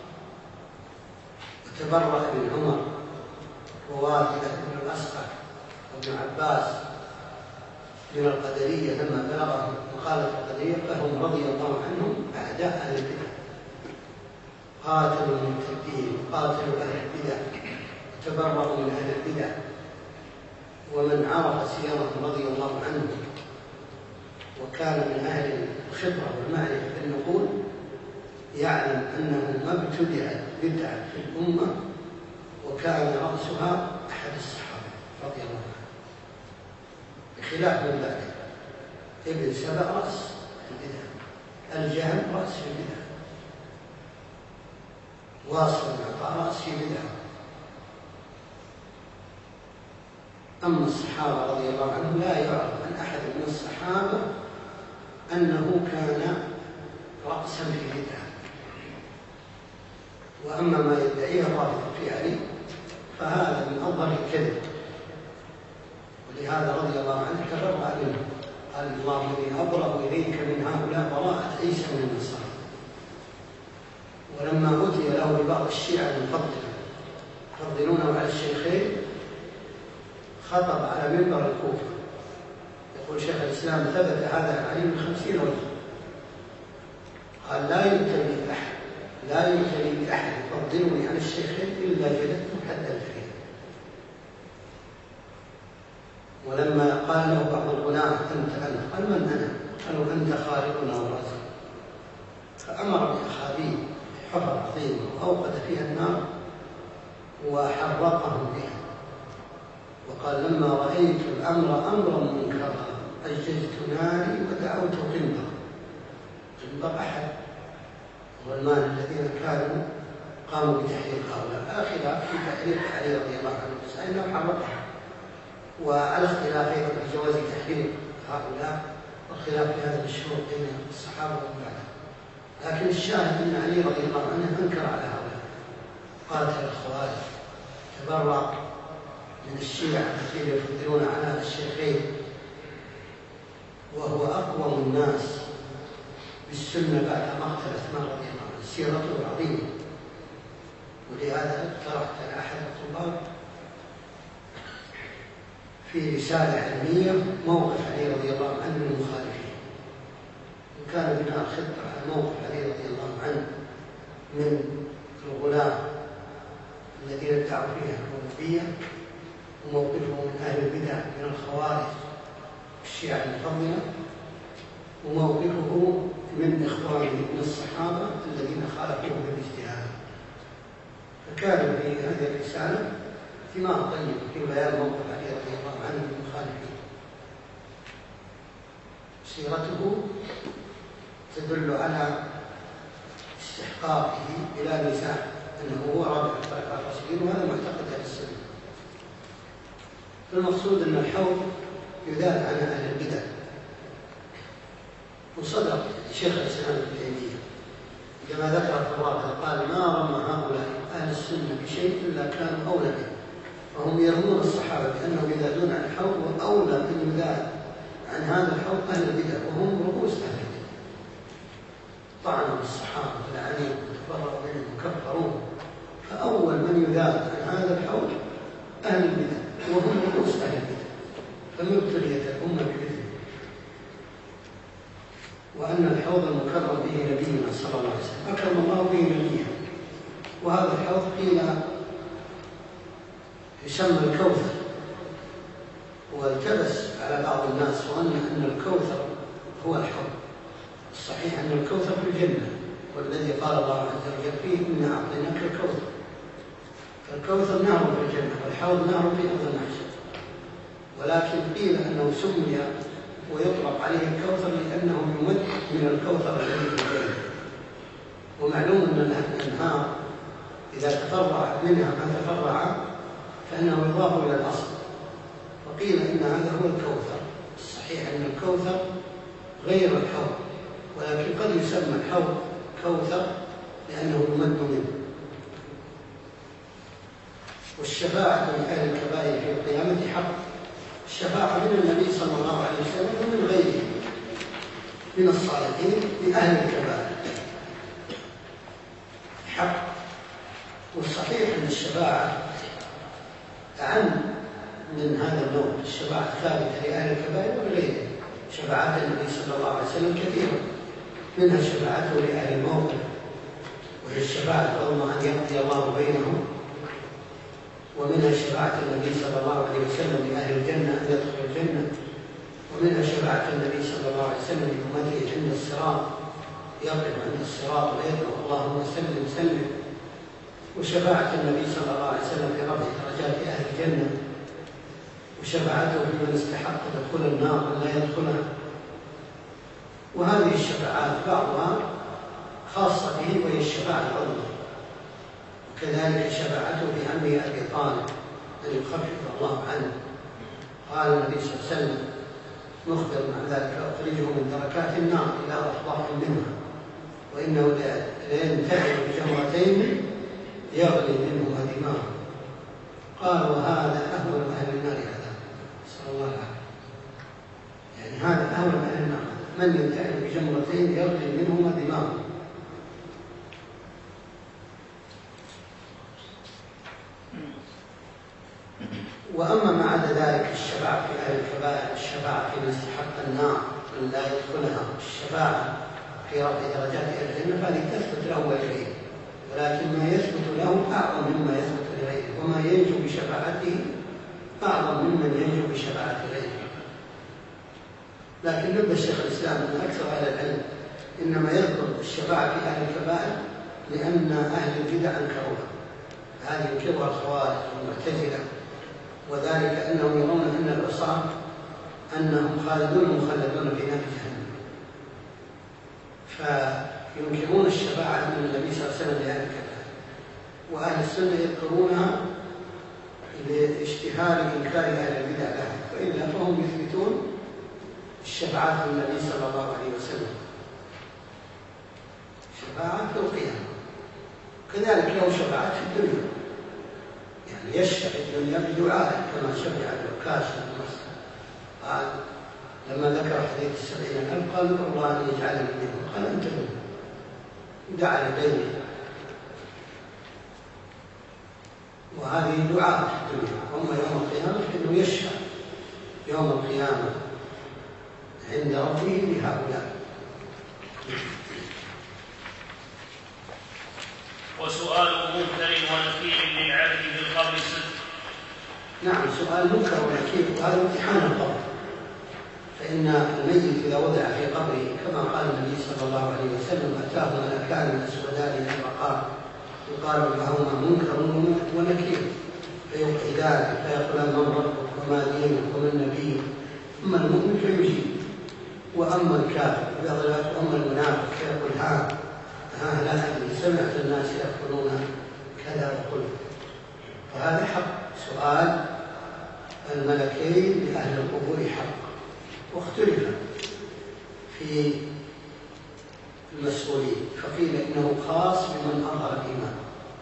[SPEAKER 2] وتبرأ ابن عمر وواثلة بن الأسقر وابن عباس من القدرية لما بلغهم مخالفة القدرية، فهم رضي الله عنهم أعداء أهل البدع، قاتلوا المرتدين، قاتلوا أهل البدع، وتبرأوا من أهل البدع. ومن عرف سيرهم رضي الله عنهم وكان من أهل الخبرة والمعرفة بالنقول يعلم أنه ما ابتدعت بدعة في الأمة وكان رأسها أحد الصحابة رضي الله عنه، بخلاف من بعده. ابن سبأ رأس البدعة، الجهم رأس في البدعة، واصل بن عطاء رأس في بدعة. أما الصحابة رضي الله عنهم لا يعرف عن أحد من الصحابة أنه كان رأسا في بدعة. وأما ما يدعيه الرافضة في علي فهذا من أظهر الكذب، ولهذا رضي الله عنه تبرأ منه، قال: اللهم إني أبرأ إليك من هؤلاء براءة عيسى من النصارى. ولما أتي له ببعض الشيعة يفضلونه على الشيخين، خطب على منبر الكوفة يقول: شيخ الإسلام ثبت هذا علي من 50 وجه، قال: لا يؤتني بأحد يفضلني على الشيخين إلا جلدته حتى الفريق. ولما قال له بعض الغلاة: أنت قال: من أنا؟ قالوا: أنت خالقنا ورازقنا. فأمر بأخابيل حفر عظيم وأوقد فيها النار وحرقهم بها، وقال: لما رأيت الأمر أمرا منكرا أججت ناري ودعوت قنبر أحد والمان الذين كانوا قاموا بتحريق هؤلاء. خلاف في تحريق علي رضي الله عنه، بس أنه حرقهم، وعلى اختلاف أيضا في جواز تحريق هؤلاء، والخلاف في هذا المشهور بين الصحابة ومن بعدهم. لكن الشاهد أن علي رضي الله عنه أنكر على هؤلاء، قاتل الخوارج، تبرأ من الشيعة الذين يفضلون على الشيخين، وهو أقوم الناس بالسنة بعد مقتل عثمان رضي الله عنه، سيرته عظيمة. ولهذا اقترحت على أحد الطلاب في رسالة علمية موقف علي رضي الله عنه من المخالفين، وكان بناء الخطة على موقف علي رضي الله عنه من الغلاة الذين ادعوا فيها الربوبية، وموقفه من أهل البدع من الخوارج الشيعة المفضلة، وموقفه من إخوانه من الصحابة الذين خالفوه بالاجتهاد. فكان في هذه الرسالة اهتمام طيب في بيان موقف علي رضي الله عنه من المخالفين. سيرته تدل على استحقاقه بلا نزاع أنه هو رابع الخلفاء الراشدين، وهذا معتقد أهل السنة. فالمقصود أن الحوض يذال عن أهل البدع. وصدق شيخ الإسلام ابن تيمية كما ذكر في الرابع قال: ما رمى هؤلاء أهل السنة بشيء إلا كانوا أولى به، فهم يرمون الصحابة بأنهم يذالون عن الحوض، وأولى من يذال عن هذا الحوض أهل البدع وهم رؤوس أهل البدع. طعنوا بالصحابة ولعنهم وتبرؤوا منهم وكفروهم، فأول من يذال عن هذا الحوض أهل البدع وهم رؤوس أهل البدع، فما ابتليت الأمة بمثله. وأن الحوض المكرم به نبينا صلى الله عليه وسلم أكرم الله به نبيه، وهذا الحوض قيل يسمى الكوثر، والتبس على بعض الناس وأن الكوثر هو الحوض. الصحيح أن الكوثر في الجنة، والذي قال الله عز وجل فيه: إنا أعطيناك الكوثر. فالكوثر نهر في الجنة، والحوض نهر في أرض المحشر. ولكن قيل أنه سمي ويطلق عليه الكوثر لأنه يمد من الكوثر الذي في الجنة. ومعلوم أن الأنهار إذا تفرع منها ما تفرع فإنه يضاف إلى الأصل، وقيل إن هذا هو الكوثر. الصحيح أن الكوثر غير الحوض، ولكن قد يسمى الحوض كوثر لأنه يمد منه. والشفاعة لأهل الكبائر في القيامة حق. الشفاعة من النبي صلى الله عليه وسلم ومن غيره من الصالحين لأهل الكبائر حق. والصحيح أن الشفاعة أعم من هذا النوع. الشفاعة ثابتة لأهل الكبائر ولغيره. شفاعات النبي صلى الله عليه وسلم كثيرة، منها شفاعته لأهل الموقف، وهي الشفاعة العظمى أن يقضي الله بينهم، ومنها شفاعة النبي صلى الله عليه وسلم لأهل الجنة أن يدخلوا الجنة، ومنها شفاعة النبي صلى الله عليه وسلم لأمته عند الصراط، يقف عند الصراط ويدعو: اللهم سلم سلم. وشفاعة النبي صلى الله عليه وسلم في رفع درجات أهل الجنة، وشفاعته في من استحق دخول النار ولا يدخلها. وهذه الشفاعات بعضها خاصة به، وهي الشفاعة العظمى. وكذلك شفاعته في عمه أبي طالب أن يخفف الله عنه. قال النبي صلى الله عليه وسلم نخبر مع ذلك: أخرجه من دركات النار إلى أفضح منها، وإنه لينتهي بجمرتين يغلي منهما دماغه. قال: وهذا أهون أهل النار عذابا. صلى الله عليه وسلم، يعني هذا أهون أهل النار، من ينتهي بجمرتين يغلي منهما دماغه. وأما ما عدا ذلك الشفاعة في أهل الكبائر، الشفاعة في من استحق النار من لا يدخلها، الشفاعة في رفع درجات أهل الجنة، فهذه تثبت له ولغيره، ولكن ما يثبت له أعظم مما يثبت لغيره، وما ينجو بشفاعته أعظم ممن ينجو بشفاعة غيره. لكن نبه شيخ الإسلام أن أكثر أهل العلم إنما يذكر الشفاعة في أهل الكبائر لأن أهل البدع أنكروها. هذه ينكرها الخوارج والمعتزلة، وذلك أنهم يرون أن العصاة أنهم خالدون مخلدون في نار جهنم، فينكرون الشفاعة من النبي صلى الله عليه وسلم لأهل الكبائر. وأهل السنة يذكرونها لاشتهار إنكار أهل البدع لها، وإلا فهم يثبتون الشفاعات من النبي صلى الله عليه وسلم، شفاعة في القيامة. كذلك له شفاعات في الدنيا، يعني يشفع الدنيا بدعائه كما شفع العكاش قال: لما ذكر حديث 70,000 قال ادعوا الله أن يجعلني منهم، قال أنت منهم، ودعا لديه. وهذه دعاء في الدنيا، وأما يوم القيامة فإنه يشفع يوم القيامة عند ربه لهؤلاء.
[SPEAKER 1] وسؤال منكر ونكير للعبد في القبر صدق.
[SPEAKER 2] نعم، سؤال منكر ونكير، وهذا امتحان القبر. فإن الميت إذا وضع في قبره كما قال النبي صلى الله عليه وسلم أتاه ملكان أسودان إلى المقام يقال لهما منكر ونكير فيوقدان فيقولان من ربك وما دينك ومن نبيك، أما المؤمن فيجيب، وأما الكافر وأما المنافق فيقول ها لا أدري سمعت الناس يقولون كذا وقل. فهذا حق، سؤال الملكين لأهل القبور حق. واختلف في المسؤولين، فقيل إنه خاص بمن أظهر الإيمان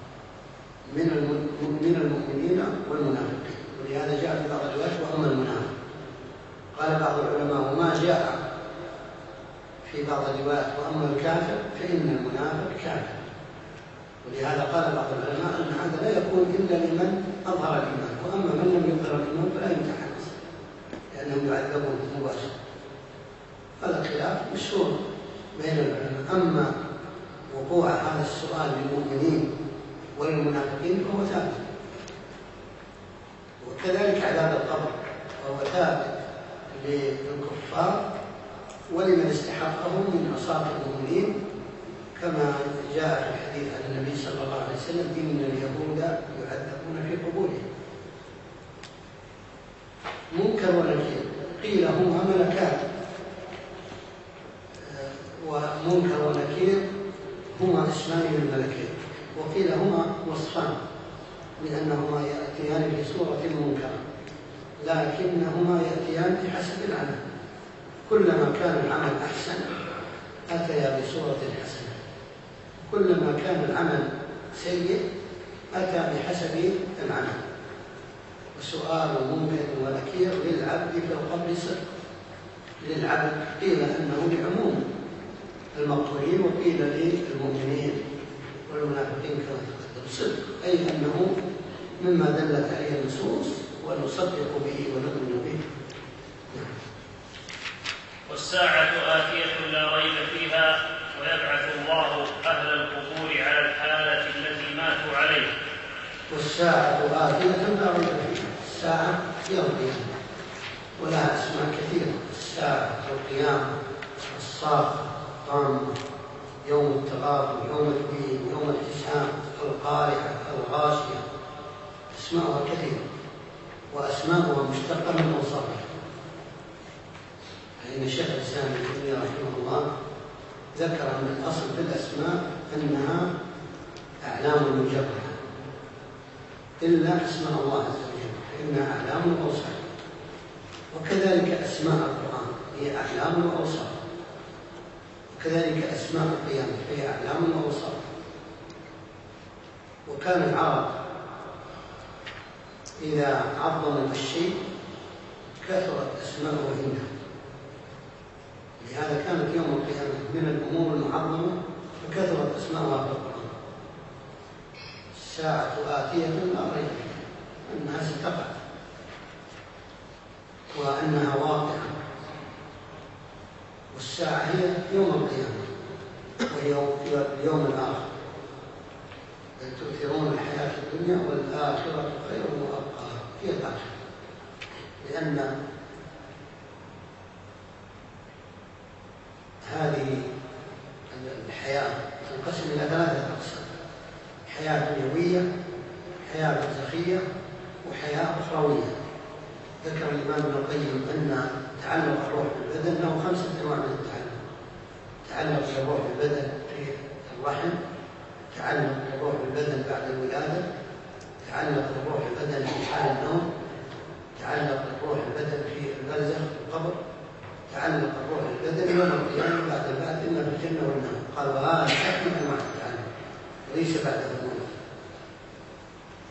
[SPEAKER 2] من المؤمنين والمنافقين، ولهذا جاء في بعض الروايات وأما المنافق. قال بعض العلماء وما جاء في بعض الروايات وأما الكافر فإن المنافق كافر، ولهذا قال بعض العلماء أن هذا لا يكون إلا لمن أظهر الإيمان، وأما من لم يظهر الإيمان فلا يمتحن لأنهم يعذبون مباشرة. هذا خلاف مشهور بين العلماء. أما وقوع هذا السؤال للمؤمنين وللمنافقين فهو ثابت، وكذلك عذاب القبر وهو ثابت للكفار ولمن استحقه من عصاة المؤمنين، كما جاء في الحديث عن النبي صلى الله عليه وسلم إن اليهود يعذبون في قبورهم. منكر ونكير قيل هما ملكان، ومنكر ونكير هما اسمان للملكين، وقيل هما وصفان لأنهما يأتيان في صورة منكرة، لكنهما يأتيان بحسب العمل، كلما كان العمل أحسن أتيا بصورة حسنة، كلما كان العمل سيء أتى بحسب العمل. وسؤال منكر ونكير للعبد في القبر صدق. للعبد قيل أنه لعموم المقتولين، وقيل للمؤمنين والمنافقين كما تقدم صدق، أي أنه مما دلت عليه النصوص ونصدق به ونؤمن به.
[SPEAKER 1] والساعة آتية لا ريب فيها، ويبعث الله أهل القبور على الحالة التي ماتوا عليها.
[SPEAKER 2] والساعة آتية لا ريب فيها، الساعة يوم القيامة ولها أسماء كثيرة، الساعة القيامة، الصاخة، الطامة، يوم التغابن، يوم الدين، يوم الحساب، القارعة، الغاشية، أسماءها كثيرة وأسماءها مشتقة من أوصافها. فإن شيخ الإسلام ابن تيمية رحمه الله ذكر أن الأصل في الأسماء أنها أعلام مجردة إلا أسماء الله عز وجل فإنها أعلام وأوصاف، وكذلك أسماء القرآن هي أعلام وأوصاف، وكذلك أسماء القيامة هي أعلام وأوصاف. وكان العرب إذا عظموا الشيء كثرت أسماءه عنده، لهذا كانت يوم القيامة من الأمور المعظمة فكثرت أسماءها في القرآن. الساعة آتية لا ريب فيها، أنها ستقع وأنها واقعة. والساعة هي يوم القيامة وهي اليوم الآخر، بل تؤثرون الحياة الدنيا والآخرة خير وأبقى، هي الآخرة، لأن هذه الحياة تنقسم إلى ثلاثة أقسام: حياة دنيوية، حياة برزخية، وحياة أخروية. ذكر الإمام ابن القيم أن تعلق الروح بالبدن له 5 أنواع من التعلق: تعلق الروح بالبدن في الرحم، تعلق الروح بالبدن بعد الولادة، تعلق الروح بالبدن في حال النوم، تعلق الروح بالبدن في البرزخ في القبر، تعلق الروح بالبدن يوم القيامة بعد البعث إما في الجنة والنار. قال وهذا أكمل أنواع التعلق وليس بعده الموت.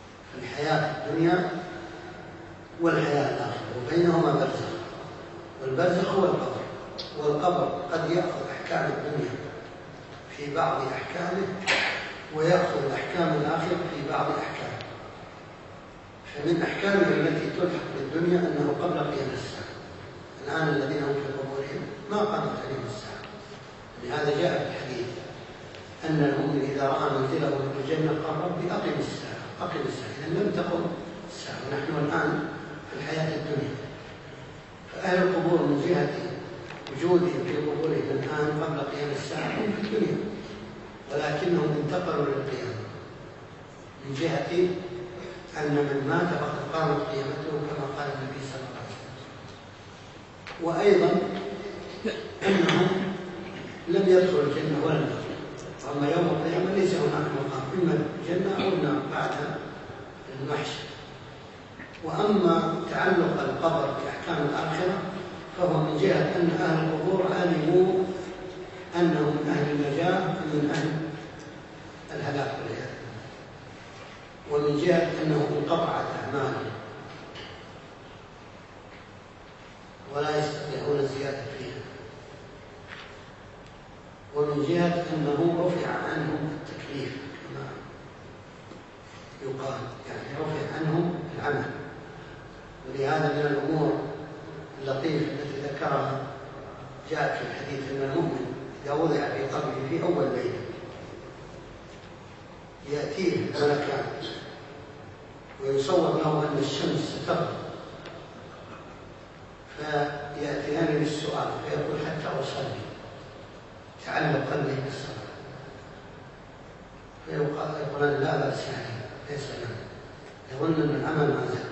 [SPEAKER 2] الحياة الدنيا والحياة الآخرة وبينهما برزخ، والبرزخ والبرزخ هو القبر. والقبر قد يأخذ أحكام الدنيا في بعض أحكامه ويأخذ الأحكام الآخرة في بعض أحكامه. فمن أحكامه التي تلحق بالدنيا أنه قبل قيام الساعة. الآن الذين هم في قبورهم ما قامت عليهم الساعة، لهذا جاء في الحديث أن المؤمن إذا رأى منزله في الجنة قال ربي أقم الساعة أقم الساعة، إذا لم تقم الساعة. ونحن الآن في الحياة الدنيا، فأهل القبور من جهة وجودهم في قبورهم الآن قبل قيام الساعة هم في الدنيا، ولكنهم انتقلوا للقيامة من جهة أن من مات فقد قامت قيامته كما قال النبي صلى الله عليه وسلم. وأيضا أنهم لم يدخلوا الجنة ولا النار، وأما يوم القيامة ليس هناك مقام إما الجنة أو النار بعد المحشر. وأما تعلق القبر بأحكام الآخرة فهو من جهة أن أهل القبور علموا أنهم من أهل النجاة ومن أهل الهلاك والعياذ، ومن جهة أنه انقطعت أعمالهم ولا يستطيعون الزيادة فيها، ومن جهة أنه رفع عنهم التكليف كما يقال، يعني رفع عنهم العمل. ولهذا من الأمور اللطيفة التي ذكرها جاءت في الحديث أن المؤمن إذا وضع في قبره في أول ليلة يأتيه ملكان ويصور له أن الشمس ستغرب، فيأتيان بالسؤال فيقول حتى أصلي، تعلق قلبه بالصلاة، فيقول لا بأس عليه ليس له، يظن أن العمل ما زال.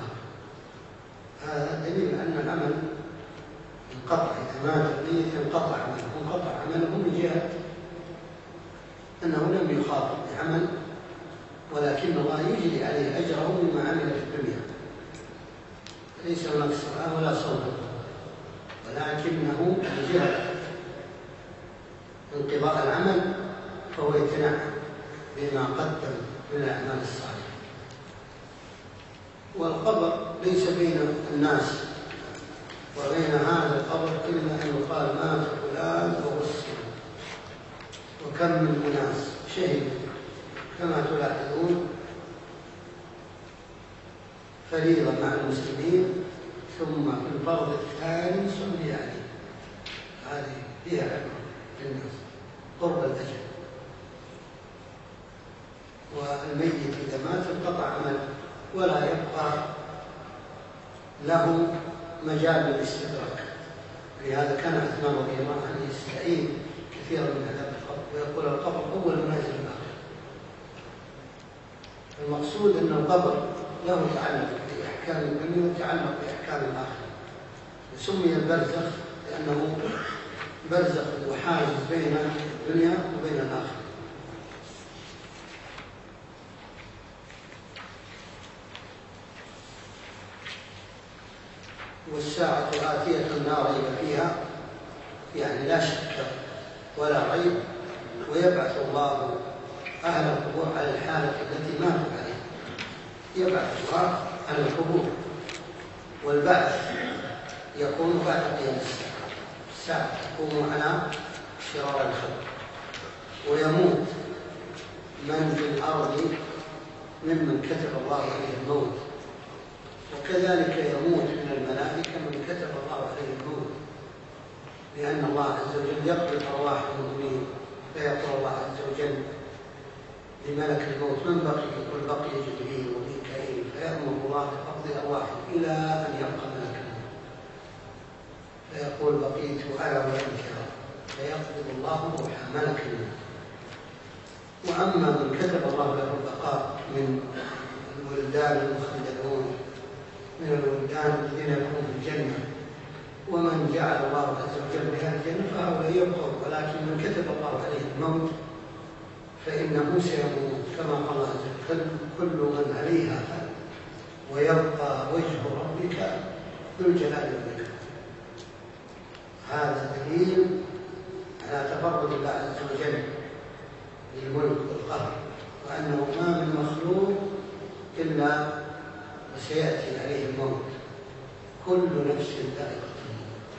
[SPEAKER 2] هذا دليل أن العمل انقطع، إذا مات الميت انقطع عمله من جهة أنه لم يخاطب بعمل، ولكن الله يجري عليه أجره مما عمل في الدنيا، ليس هناك صلاة ولا صوم، ولكنه من جهة انقضاء العمل فهو يتنعم بما قدم من الأعمال الصالحة. والقبر ليس بين الناس وبين هذا القبر إلا أن يقال مات فلان وغسل، وكم من أناس شهدوا كما تلاحظون فريضة مع المسلمين ثم في الفرض الثاني صلي عليه. هذه فيها عبرة للناس قرب الأجل. والميت إذا مات انقطع عمله ولا يبقى له مجال للاستدراك. لهذا كان عثمان رضي الله عنه يستعين كثيرا من عذاب القبر ويقول القبر أول منازل الآخرة. المقصود أن القبر له تعلق بأحكام الدنيا وتعلق بأحكام الآخرة، وسمي البرزخ لأنه برزخ وحاجز بين الدنيا وبين الآخرة. والساعة آتية لا ريب فيها، يعني لا شك ولا ريب، ويبعث الله أهل القبور على الحالة التي ماتوا عليها، يبعث الله على القبور. والبعث يكون بعد قيام الساعة، الساعة تقوم على شرار الخلق، ويموت من في الأرض ممن كتب الله عليه الموت، وكذلك يموت من الملائكة من كتب الله عليه الموت، لأن الله عز وجل يقبض أرواح المؤمنين، فيقول الله عز وجل لملك الموت من بقي؟ يقول بقي جبريل وميكائيل، فيأمر الله بقبض أرواحهم إلى أن يبقى ملك الموت، فيقول بقيت أنا وأنت، فيقبض الله روح ملك الموت. وأما من كتب الله له البقاء من الولدان المخلدون، من الولدان الذين يكونون في الجنة، ومن جعل الله عز وجل بها الجنة فهؤلاء يبقون، ولكن من كتب الله عليه الموت فإنه سيموت، كما قال الله عز وجل كل من عليها فان ويبقى وجه ربك ذو الجلال والإكرام. هذا دليل على تفرد الله عز وجل بالملك والقهر، وأنه ما من مخلوق إلا وسيأتي عليه الموت، كل نفس ذائقة الموت.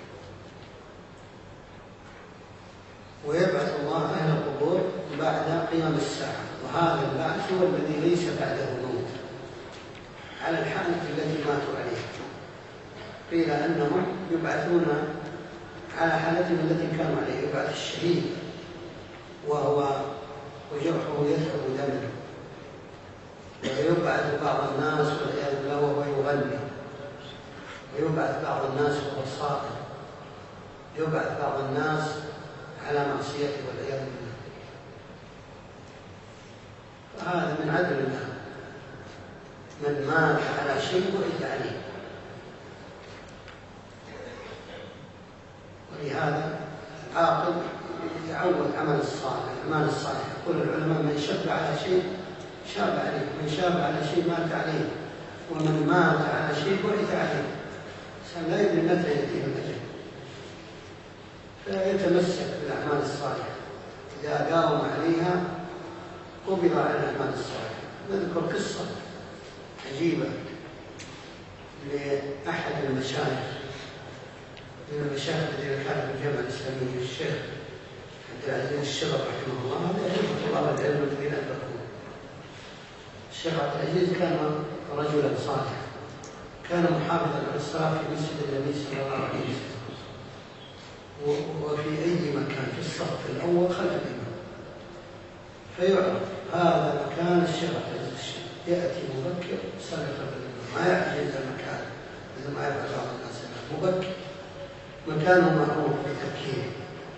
[SPEAKER 2] بعد قيام الساعة، وهذا البعث هو الذي ليس بعده موت على الحالة التي ماتوا عليها. قيل أنهم يبعثون على حالتهم التي كانوا عليها، يبعث الشهيد وجرحه يذهب دما، ويبعث بعض الناس والعياذ بالله وهو يغني، ويبعث بعض الناس وهو صائم، يبعث بعض الناس على معصيته والعياذ بالله. فهذا من عدل الله، من مات على شيء وإذ عليه. ولهذا العاقل يعود عمل الصالح، الأعمال الصالحة. يقول العلماء: من شاب على شيء شاب عليه، من شاب على شيء مات عليه، ومن مات على شيء بعث عليه. الإنسان لا يدري متى يأتيه الأجل، فيتمسك بالأعمال الصالحة، إذا داوم عليها قبض على الأعمال الصالحة. نذكر قصة عجيبة لأحد المشايخ من المشايخ الذين كانوا في الجامعة الإسلامية، الشيخ عبد العزيز الشبر رحمه الله. هذا يعرفه طلاب العلم الذين أدركوه. الشيخ عبد العزيز كان رجلا صالحا، كان محافظا على الصلاة في مسجد النبي صلى الله عليه وسلم، وفي أي مكان في الصف الأول خلف الإمام، فيعرف هذا مكان الشيخ عبد العزيز. يأتي مبكر يصلي خلف الإمام، ما يحتاج المكان مثل ما يفعل بعض الناس، مبكر مكانه معروف بتبكيره.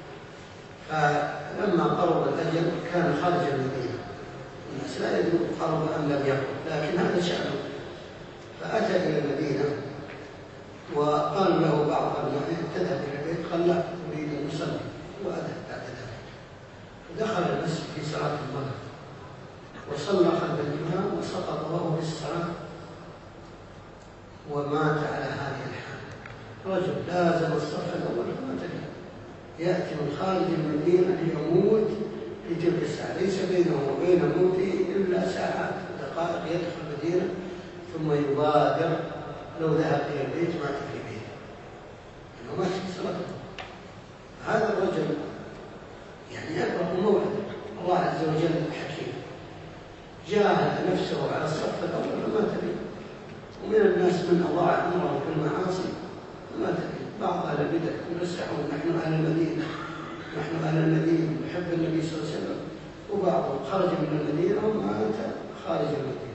[SPEAKER 2] فلما قرب الأجل كان خارج المدينة، الناس لا يدرون قرب أم لم يقرب، لكن هذا شأنه. فأتى إلى المدينة وقال له بعض أبنائه: تذهب إلى البيت؟ قال: لا، أريد أن أصلي وأذهب بعد ذلك. فدخل المسجد في صلاة المغرب وصلى خلف الإمام وسقط وهو في الصلاة ومات على هذه الحال. رجل لازم الصف الأول فمات به، يأتي من خارج المدينة ليموت في تلك الساعة، ليس بينه وبين موته إلا ساعات ودقائق، يدخل المدينة ثم يبادر لو ذهب إلى البيت مات في بيته، لأنه مات في صلاته. هذا الرجل يعني يقرأ موعد الله عز وجل حكيم، جاهد نفسه على الصف الأول فمات به. ومن الناس من أضاع عمره في المعاصي فمات به. بعض أهل البدع يمسحون: نحن أهل المدينة، نحن أهل المدينة، نحب النبي صلى الله عليه وسلم، وبعضهم خرج من المدينة ومات خارج المدينة.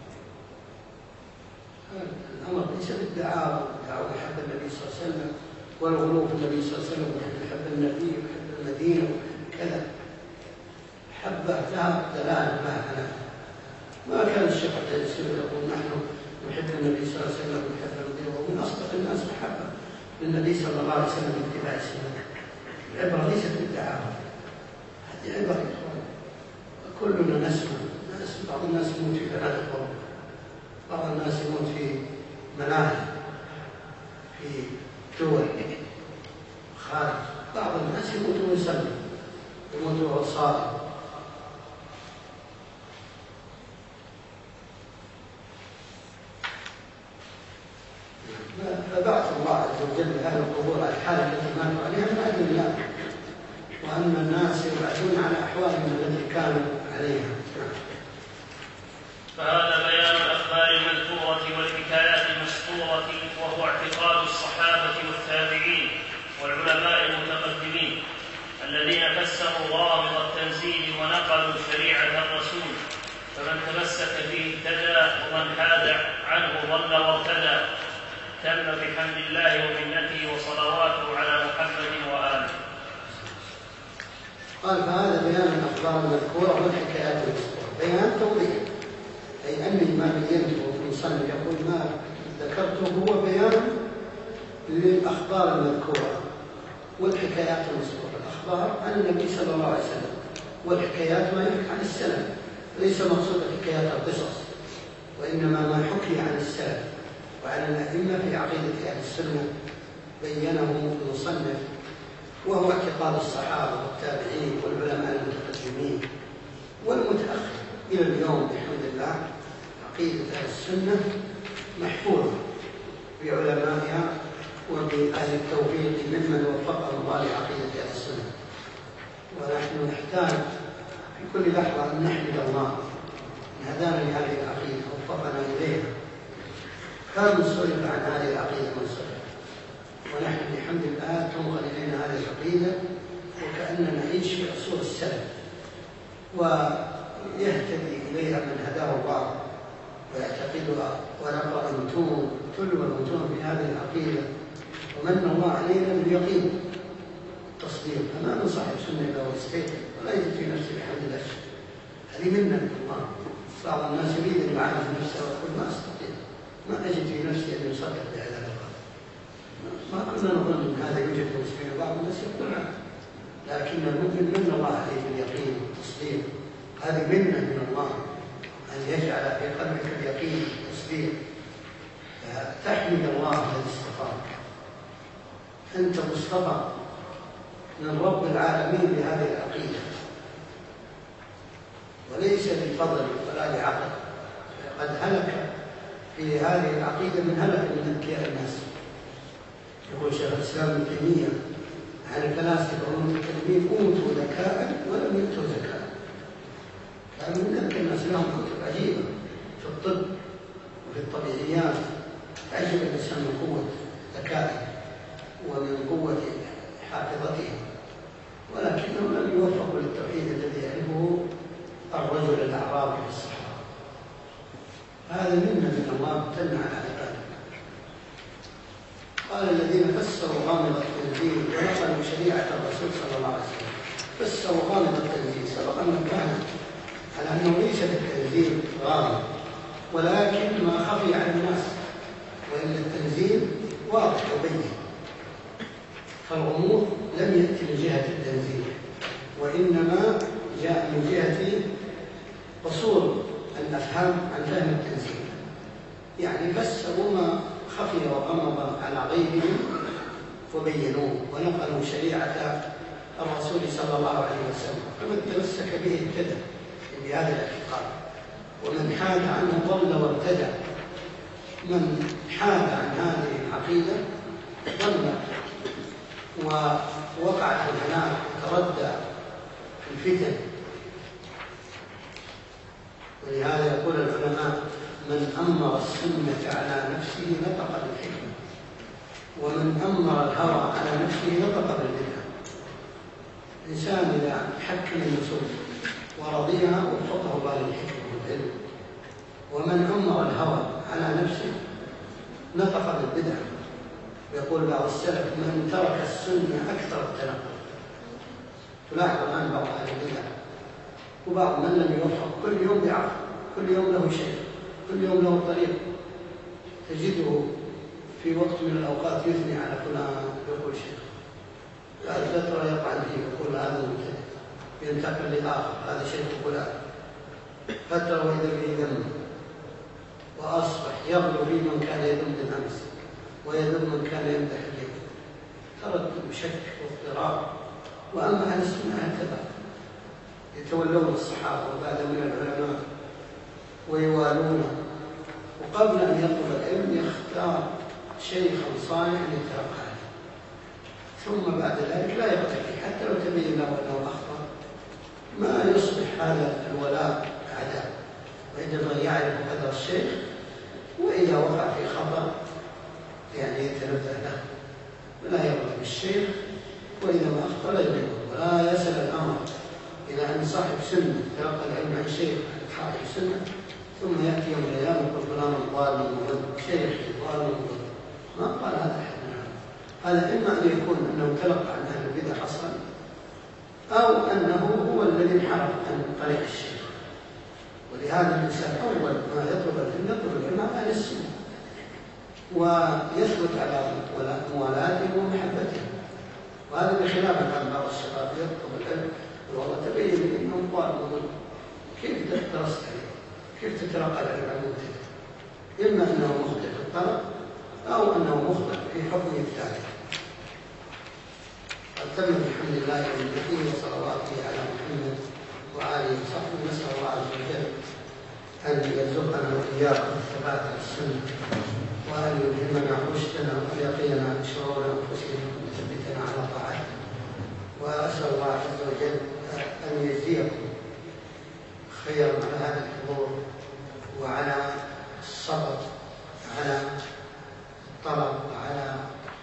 [SPEAKER 2] الأمر ليس بالدعاوى، دعوى نحب النبي صلى الله عليه وسلم والغلو في النبي صلى الله عليه وسلم، نحب النبي ونحب المدينة كذا. حبة لها دلالة لها هناك. ما كان الشيخ عبد العزيز يقول: نحن نحب النبي صلى الله عليه وسلم ونحب المدينة، ومن أصدق الناس محبة للنبي صلى الله عليه وسلم باتباع سنته. العبرة ليست بالدعاوى، هذه عبرة. كلنا نسمع بعض الناس يموت في فنادق الغرب، بعض الناس يموت في ملاهي في دول خارج، بعض الناس يموت ويصلي، يموت وهو صائم. فبعث الله عز وجل أهل القبور على الحالة التي ماتوا عليها من أجل الله، وأن الناس يبعثون على أحوالهم التي كانوا عليها.
[SPEAKER 1] فهذا بيان الأخبار المذكورة والحكايات المسطورة، وهو اعتقاد الصحابة والتابعين والعلماء المتقدمين الذين فسروا ضوابط التنزيل ونقلوا شريعة الرسول، فمن تمسك فيه اهتدى، ومن حاد عنه ضل وارتدى. تم بحمد الله ومنته وصلواته على محمد وآله.
[SPEAKER 2] قال: فهذا بيان الأخبار المذكورة والحكايات المذكورة. بيان توضيح، أي أني ما بينته المصنف يقول ما ذكرته هو بيان للأخبار المذكورة والحكايات المذكورة. الأخبار عن النبي صلى الله عليه وسلم، والحكايات ما يحكي عن السلف، ليس مقصود حكايات القصص، وإنما ما حكي عن السلف وعن الأئمة في عقيدة أهل السنة بينه المصنف، وهو اعتقاد الصحابة والتابعين والعلماء المتقدمين والمتأخر إلى اليوم. بحمد الله عقيدة أهل السنة محفوظة بعلمائها وبأهل التوفيق ممن وفقهم الله لعقيدة أهل السنة. ونحن نحتاج في كل لحظة أن نحمد الله أن هدانا لهذه العقيدة ووفقنا إليها. كم صرف عن هذه العقيدة من صرف، ونحن بحمد الله تنقل إلينا هذه العقيدة وكأننا نعيش في عصور السلف، ويهتدي إليها من هداه الله ويعتقدها، ونقرأ المتون تلو المتون في هذه العقيدة، ومن الله علينا باليقين التصديق. فما من صاحب سنة إلا ويستيقظ ولا يجد في نفسه بحمد الله. هذه منة من الله. بعض الناس يريد أن يعالج نفسه ويقول ما أستطيع، ما أجد في نفسي أن يصدق بهذا القول. ما كنا نظن أن هذا يوجد في المسلمين، بعض الناس يقول نعم، لكن المؤمن من الله عليه باليقين والتصديق. هذه منة من الله أن يجعل في قلبك اليقين والتصديق، تحمد الله الذي اصطفاك. أنت مصطفى من رب العالمين بهذه العقيدة، وليس لفضل ولا لعقل. قد هلك في هذه العقيدة من هلك من أذكياء الناس. يقول شيخ الإسلام ابن تيمية عن الفلاسفة والمتكلمين أوتوا ذكاء ولم يؤتوا زكاة. كانوا من أذكى الناس، لهم كتب عجيبة في الطب وفي الطبيعيات تعجب الإنسان من قوة ذكائه ومن قوة حافظته، ولكنهم لم يوفقوا للتوحيد الذي يعرفه الرجل الأعرابي في الصحراء. هذا منة من الله امتن على عباده. قال الذين فسروا غامض التنزيل ونقلوا شريعة الرسول صلى الله عليه وسلم. فسروا غامض التنزيل، سبق أن نبهنا على أنه ليس التنزيل غامض، ولكن ما خفي على الناس، وإن التنزيل واضح وبين. فالأمور لم يأتي من جهة التنزيل، وإنما جاء من جهة قصور الأفهام عن فهم التنزيل. يعني فسروا ما خفي وغمض على غيرهم وبينوه، ونقلوا شريعة الرسول صلى الله عليه وسلم. فمن تمسك به اهتدى بهذا الاعتقاد، ومن حاد عنه ضل وابتدع. من حاد عن هذه العقيدة ضل ووقع في الهلاك وتردى في الفتن. ولهذا يقول العلماء: من أمر السنة على نفسه نطق بالحكمة، ومن أمر الهوى على نفسه نطق بالبدعة. الإنسان إذا حكم النصوص ورضيها وفقه الله للحكمة والعلم، ومن أمر الهوى على نفسه نطق بالبدعة. يقول بعض السلف: من ترك السنة أكثر التنقل. تلاحظ الآن بعض أهل البدع وبعض من لم يوفق كل يوم بعرف، كل يوم له شيء، كل يوم له طريق. تجده في وقت من الأوقات يثني على فلان، يقول شيخ، بعد فترة يقع فيه يقول هذا مبتدع، ينتقل لآخر هذا شيخ فلان، فترة وإذا به ذم، وأصبح يغلو في من كان يذم بالأمس ويذم من كان يمدح اليوم. تردد وشك واضطراب. وأما أهل السنة هكذا يتولون الصحابة وبعد من العلماء ويوالونه، وقبل أن يطلب العلم يختار شيخا صالحا يتلقى عليه، ثم بعد ذلك لا يقتفي حتى لو تبين له أنه أخطأ. ما يصبح هذا الولاء عداء، وإنما يعرف قدر الشيخ، وإذا وقع في خطأ يعني يتنبه له ولا يرضى بالشيخ، وإذا ما أخطأ لا يبين ولا يسأل الأمر إلى أن صاحب سنة تلقى العلم عن شيخ صاحب سنة، ثم يأتي يوم الأيام ويقول فلان ضال مضل، شيخي ضال مضل. ما قال هذا أحد. هذا إما أن يكون أنه تلقى عن أهل البدع أصلا، أو أنه هو الذي انحرف عن طريق الشيخ. ولهذا الإنسان أول ما يطلب العلم عن أهل السنة، ويثبت على موالاتهم ومحبتهم. وهذا بخلاف عن بعض الشباب يطلب العلم والله تبين لي انه ضال مضل، كيف درست عليه؟ كيف تتلقى العلم عن مبتدع؟ اما انه مخطئ في الطلب او انه مخطئ في حكم الثاني. التم بحمد الله ومنته وصلواته على محمد وآله وصحبه. نسأل الله عز وجل أن يرزقنا وإياكم الثبات على السنة، وأن يلهمنا رشدنا ويقينا من شرور أنفسنا ويثبتنا على طاعته. وأسأل الله عز وجل أن يجزيكم خيرا على هذا الحضور وعلى الصبر على الطلب وعلى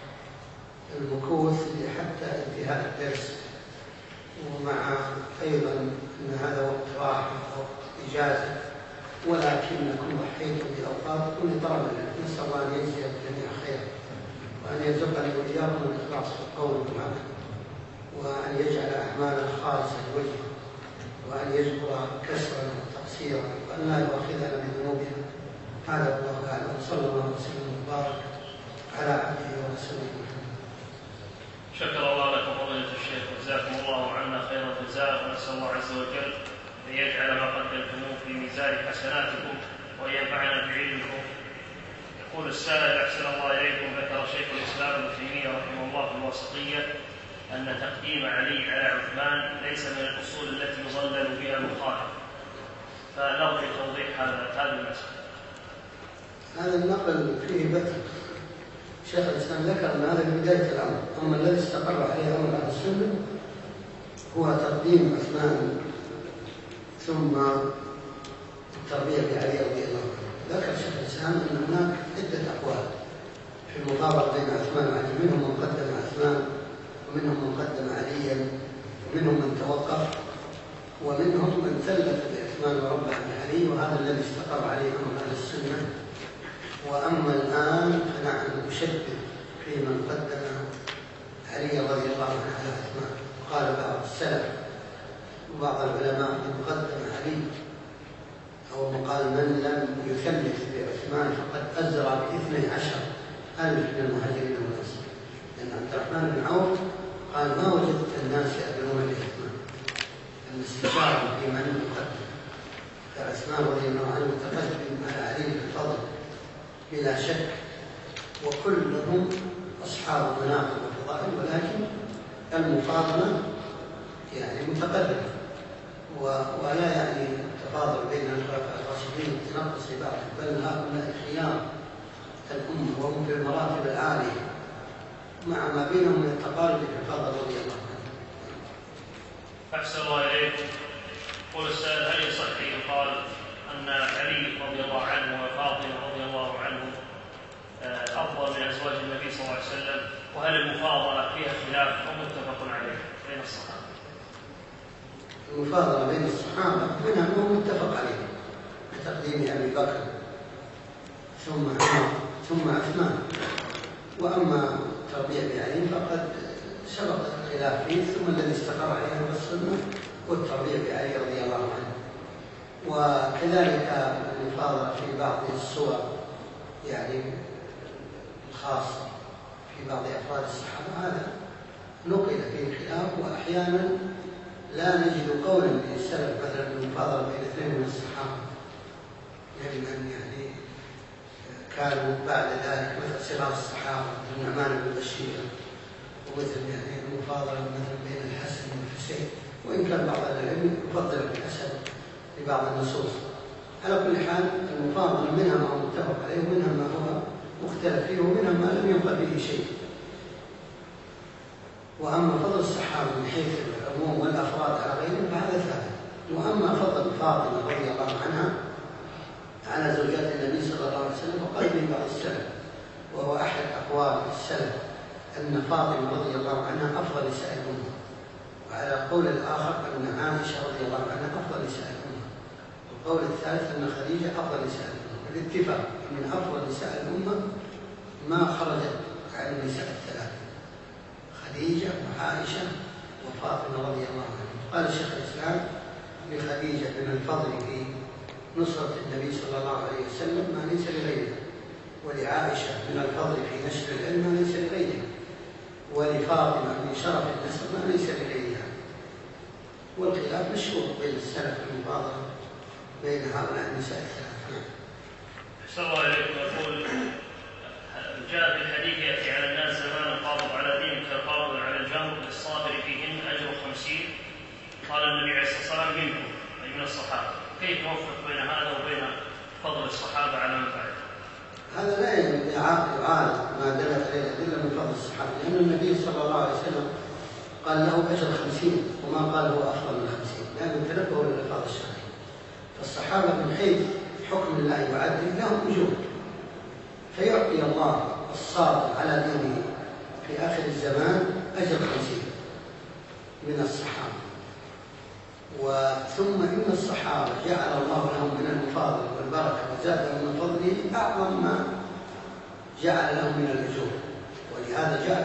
[SPEAKER 2] المكوث حتى انتهاء الدرس، ومع أيضا أن هذا وقت راحة وقت إجازة، ولكنكم ضحيتم بأوقاتكم لطلب العلم. نسأل الله أن يجزي الجميع خيرا، وأن يرزقني وإياكم الإخلاص في القول والعمل، وأن يجعل أعمالنا خالصة لوجهه، وأن يجبر كسرنا وتقصيرا، وأن لا يؤاخذنا بذنوبنا. هذا الله أعلم. صلى الله وسلم وبارك على عبده ورسوله محمد.
[SPEAKER 1] شكر الله لكم فضيلة الشيخ، وجزاكم الله عنا خير الجزاء، ونسأل الله عز وجل أن يجعل ما قدمتموه في ميزان حسناتكم وأن ينفعنا بعلمكم. يقول السائل: أحسن الله إليكم، ذكر شيخ الإسلام ابن تيمية رحمه الله في الوسطية أن تقديم علي على عثمان ليس من الأصول التي يضلل بها المخالف، فنرجو توضيح هذا المسألة.
[SPEAKER 2] هذا النقل فيه بث. شيخ الإسلام ذكر أن هذا في بداية الأمر، أما الذي استقر عليه أمر أهل السنة هو تقديم عثمان ثم التربية بعلي رضي الله عنه. ذكر شيخ الإسلام أن هناك عدة أقوال في المفاضلة بين عثمان وعلي، منهم من قدم عثمان، ومنهم من قدم عليا، ومنهم من توقف، ومنهم من ثلث بعثمان وربع بعلي، وهذا الذي استقر عليه أمر أهل السنة. وأما الآن فنحن نشدد في من قدم علي رضي الله عنه على عثمان. قال بعض السلف وبعض العلماء من قدم علي أو قال من لم يثلث بعثمان فقد أزرع ب12,000 من المهاجرين والأنصار، لأن عبد الرحمن بن عوف قال ما وجدت الناس يأذنون بعثمان، أن استشار في من يقدم، فعثمان رضي الله عنه متقدم على علي بالفضل بلا شك، وكلهم أصحاب مناقب وفضائل، ولكن المفاضلة يعني متقدمة، ولا يعني التفاضل بين الخلفاء الراشدين تنقص لبعض، بل هؤلاء خيار الأمة وهم في المراتب العالية، مع ما بينهم من التقارب في الفضل رضي الله عنه.
[SPEAKER 1] أحسن الله إليكم. قل السائل: هل يصح يقال أن علي رضي الله عنه وفاطمة رضي الله عنه أفضل من أزواج النبي صلى الله عليه وسلم؟ وهل المفاضلة فيها خلاف أو متفق عليه بين الصحابة؟
[SPEAKER 2] المفاضلة بين الصحابة منها ما متفق عليه بتقديم أبي بكر ثم عمر ثم عثمان، وأما تربية بعلي فقد سبق الخلاف فيه، ثم الذي استقر عليه أهل السنة والتربية بعلي رضي الله عنه. وكذلك المفاضلة في بعض الصور يعني الخاصة في بعض أفراد الصحابة، هذا نقل فيه خلاف، وأحيانا لا نجد قولا من السلف مثلا المفاضلة بين اثنين من الصحابة، لمن يعني كانوا بعد ذلك مثل صغار الصحابة النعمان بن بشير، ومثل يعني المفاضلة مثلا بين الحسن والحسين، وإن كان بعض العلم يفضل الحسن لبعض النصوص. على كل حال المفاضلة منها ما هو متفق عليه، ومنها ما هو مختلف فيه، ومنها ما لم ينقل فيه شيء. وأما فضل الصحابة من حيث العموم والأفراد على غيرهم فهذا ثابت. وأما فضل فاطمة رضي الله عنها على زوجات النبي صلى الله عليه وسلم فقال به بعض السلف، وهو أحد أقوال السلف أن فاطمة رضي الله عنها أفضل نساء الأمة، وعلى قول الآخر أن عائشة رضي الله عنها أفضل نساء الأمة، والقول الثالث أن خديجة أفضل نساء الأمة. بالاتفاق من أفضل نساء الأمة ما خرجت عن النساء الثلاث: خديجة وعائشة وفاطمة رضي الله عنها. قال الشيخ الإسلام: لخديجة من الفضل في نصرة النبي صلى الله عليه وسلم ما ليس لغيرها، ولعائشة من الفضل في نشر العلم ما ليس لغيرها، ولفاطمة من شرف النسب ما ليس لغيرها. والخلاف مشهور بين السلف المفاضلة بين هؤلاء النساء الثلاث.
[SPEAKER 1] أحسن الله إليكم. يقول: جاء في الحديث: يأتي على الناس زمان القابض على دين كالقابض على الجمر، للصابر فيهن أجر 50. قال النبي عليه الصلاة والسلام: منكم، أي من الصحابة. كيف نوفق بين هذا وبين فضل الصحابة على من بعد؟
[SPEAKER 2] هذا لا يعارض ما دلت عليه الأدلة من فضل الصحابة، لأن النبي صلى الله عليه وسلم قال له أجر 50، وما قال هو أفضل من 50، لأن تنبه للألفاظ الشرعية. الصحابة من حيث حكم الله يعدل لهم أجور، فيعطي الله الصابر على دينه في آخر الزمان أجر 50 من الصحابة. ثم إن الصحابة جعل الله لهم من المفاضل والبركة وزادهم من فضله أعظم ما جعل لهم من الأجور. ولهذا جاء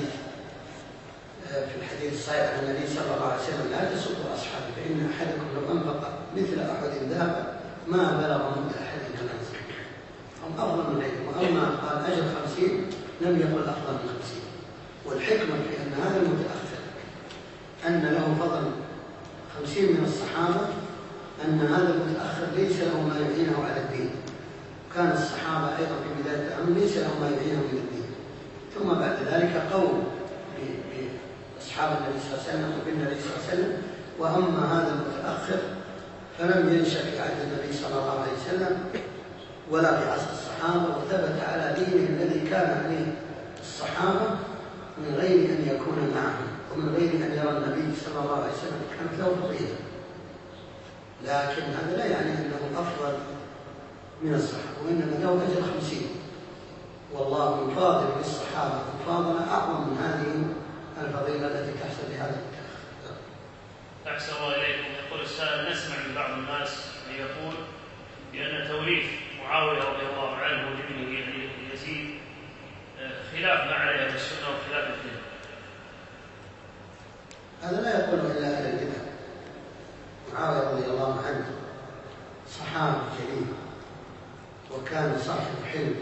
[SPEAKER 2] في الحديث الصحيح عن النبي صلى الله عليه وسلم: لا تسبوا أصحابي فإن أحدكم لو أنفق مثل أحد ذهبا ما بلغ مد أحدهم منزله. هم أفضل من غيرهم، وأما قال أجر 50 لم يقل أفضل من 50. والحكمة في أن هذا المتأخر أن له فضل 50 من الصحابة أن هذا المتأخر ليس له ما يعينه على الدين. كان الصحابة أيضا في بداية الأمر ليس له ما يعينه من الدين. ثم بعد ذلك قول بأصحاب النبي صلى الله عليه وسلم وبالنبي صلى الله عليه وسلم: وأما هذا المتأخر فلم ينشأ في عهد النبي صلى الله عليه وسلم ولا في عصر الصحابة، وثبت على دينه الذي كان عليه الصحابة من غير أن يكون معهم ومن غير أن يرى النبي صلى الله عليه وسلم، كانت له فضيلة. لكن هذا لا يعني أنه أفضل من الصحابة، وإنما له أجر 50. والله يفاضل للصحابة مفاضلة أعظم من هذه الفضيلة التي تحصل لهذا المتأخر.
[SPEAKER 1] أحسن الله إليكم. يقول السائل: نسمع من بعض الناس من يقول بأن توريث معاوية رضي الله عنه وابنه يزيد خلاف ما عليه أهل السنة وخلاف الدين.
[SPEAKER 2] هذا لا يقوله إلا أهل البدع. معاوية رضي الله عنه صحابي جليل، وكان صاحب حلم،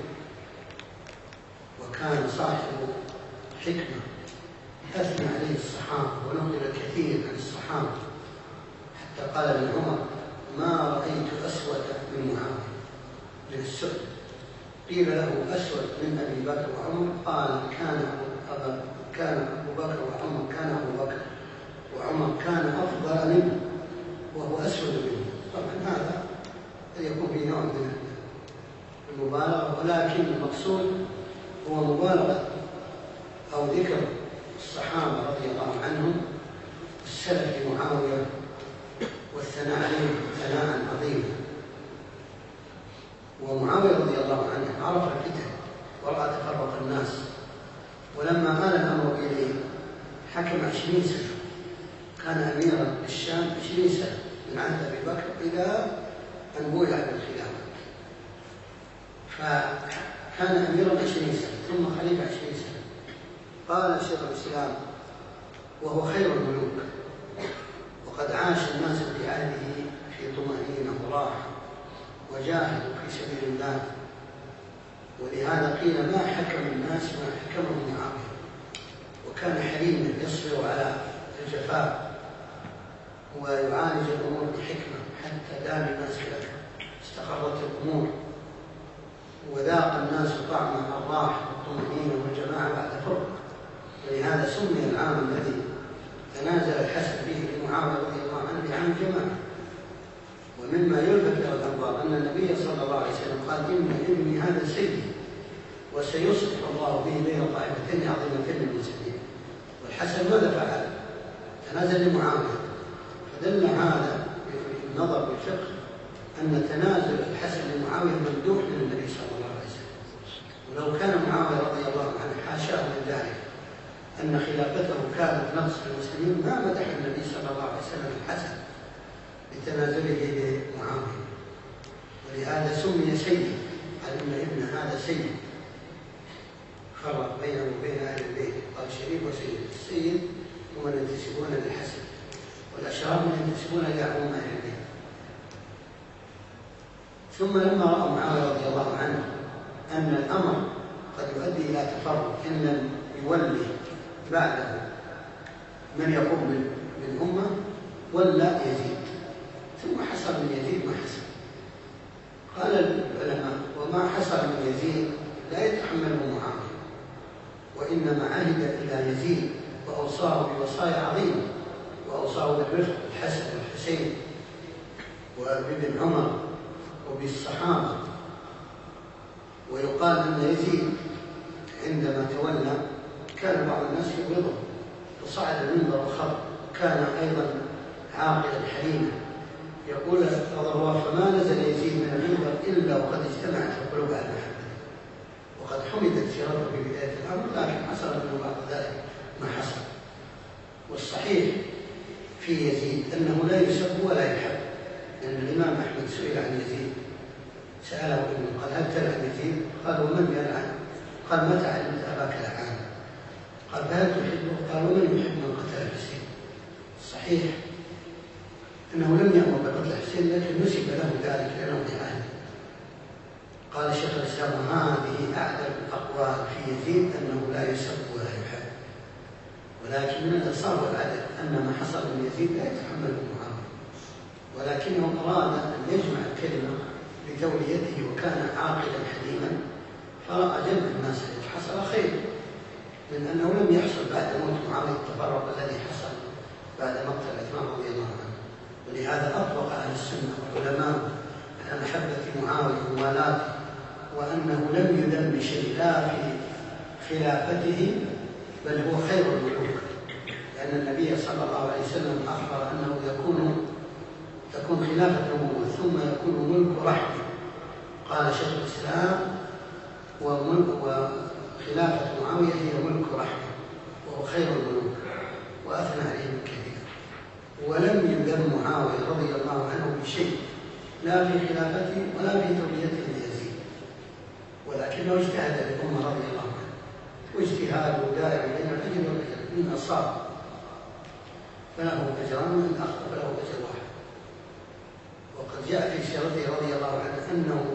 [SPEAKER 2] وكان صاحب حكمة أثنى عليه الصحابة ونقل الكثير عن الصحابة، حتى قال ابن عمر: ما رأيت أسود من معاوية من السؤل. قيل له: أسود من أبي بكر وعمر؟ قال: كان أبو بكر وعمر، كان أبو بكر وعمر كان أفضل منه وهو أسود منه. طبعا هذا يكون في نوع من المبالغة، ولكن المقصود هو مبالغة أو ذكر الصحابة رضي الله عنهم السلف لمعاوية والثناء عليه ثناء عظيما. ومعاوية رضي الله عنه عرف الفتن ورأى تفرق الناس، ولما آل الأمر إليه حكم 20 سنة، كان أميرا بالشام 20 سنة من عهد أبي بكر إلى أن بويع بالخلافة، فكان أميرا 20 سنة ثم خليفة 20 سنة. قال شيخ الإسلام وهو خير الملوك، وقد عاش الناس في عهده في طمأنينة وراحة، وجاهدوا في سبيل الله، ولهذا قيل: ما حكم الناس ما حكمه معاوية. وكان حليما يصبر على الجفاء ويعالج الأمور بحكمة حتى دام الناس كذلك استقرت الأمور، وذاق الناس طعم الراحة والطمأنينة والجماعة بعد فرق. ولهذا سمي العام الذي تنازل الحسن فيه لمعاوية رضي الله عنه بعام الجماعة. ومما يلفت له الأنظار أن النبي صلى الله عليه وسلم قال: إن ابني هذا سيدي وسيصلح الله به بين طائفتين عظيمتين من المسلمين. والحسن ماذا فعل؟ تنازل لمعاوية. فدل هذا بالنظر بالفقه أن تنازل الحسن لمعاوية ممدوح من النبي صلى الله عليه وسلم. ولو كان معاوية رضي الله عنه حاشاه من ذلك أن خلافته كانت نقص المسلمين ما مدح النبي صلى الله عليه وسلم الحسن بتنازله لمعاوية. ولهذا سمي سيد، قال: إن ابن هذا سيد. فرق بينه وبين أهل البيت، قال: شريف وسيد. السيد هم من ينتسبون للحسن، والأشراف من ينتسبون لعموم أهل البيت. ثم لما رأى معاوية رضي الله عنه أن الأمر قد يؤدي إلى تفرق، إن يولي بعده من يقوم بالأمة ولا يزيد، ثم حصل من يزيد ما حصل. قال العلماء: وما حصل من يزيد لا يتحمله معاوية، وإنما عهد إلى يزيد وأوصاه بوصايا عظيمة، وأوصاه بالرفق بالحسن والحسين وابن عمر وبالصحابة. ويقال أن يزيد عندما تولى كان بعض الناس يبغضه، وصعد المنبر وخط. كان أيضا عاقلا حليما يقول رضي الله: فما نزل يزيد من المنبر إلا وقد اجتمعت القلوب على محبته، وقد حمدت سيرته في بداية الأمر، لكن حصل منه بعد ذلك ما حصل. والصحيح في يزيد أنه لا يسب ولا يحب، لأن الإمام أحمد سئل عن يزيد، سأله ابنه قال: هل تلعن يزيد؟ قال: ومن يلعن؟ قال: متى علمت أباك لعان؟ قال: فهل تحبه؟ قال: ومن يحب من قتل الحسين؟ صحيح أنه لم يأمر بقتل الحسين، لكن نسب له ذلك لأنه لعان. قال شيخ الإسلام: هذه أعدل الأقوال في يزيد أنه لا يسب ولا يحب، ولكن من الإنصاف والعدل أن ما حصل من يزيد لا يتحمله معاوية، ولكنه أراد أن يجمع الكلمة لتوليته، وكان عاقلا حليما، فرأى جمع الناس الذي حصل خير من أنه لم يحصل بعد موت معاوية التفرق الذي حصل بعد مقتل عثمان رضي الله عنه. ولهذا أطلق أهل السنة والعلماء على محبة معاوية وموالاته، وأنه لم يذم بشيء لا في خلافته بل هو خير الملوك، لأن النبي صلى الله عليه وسلم أخبر أنه تكون خلافة نبوة ثم يكون ملك رحمة. قال شيخ الإسلام: وخلافة معاوية هي ملك رحمة وهو خير الملوك، وأثنى عليه كثيرا. ولم يذم معاوية رضي الله عنه بشيء لا في خلافته ولا في توليته ليزيد، ولكنه اجتهد للأمة رضي الله عنه، واجتهاده دائما بين الأجر والأجر، إن أصاب فله أجران وإن أخطأ فله أجر واحد. وقد جاء في سيرته رضي الله عنه أنه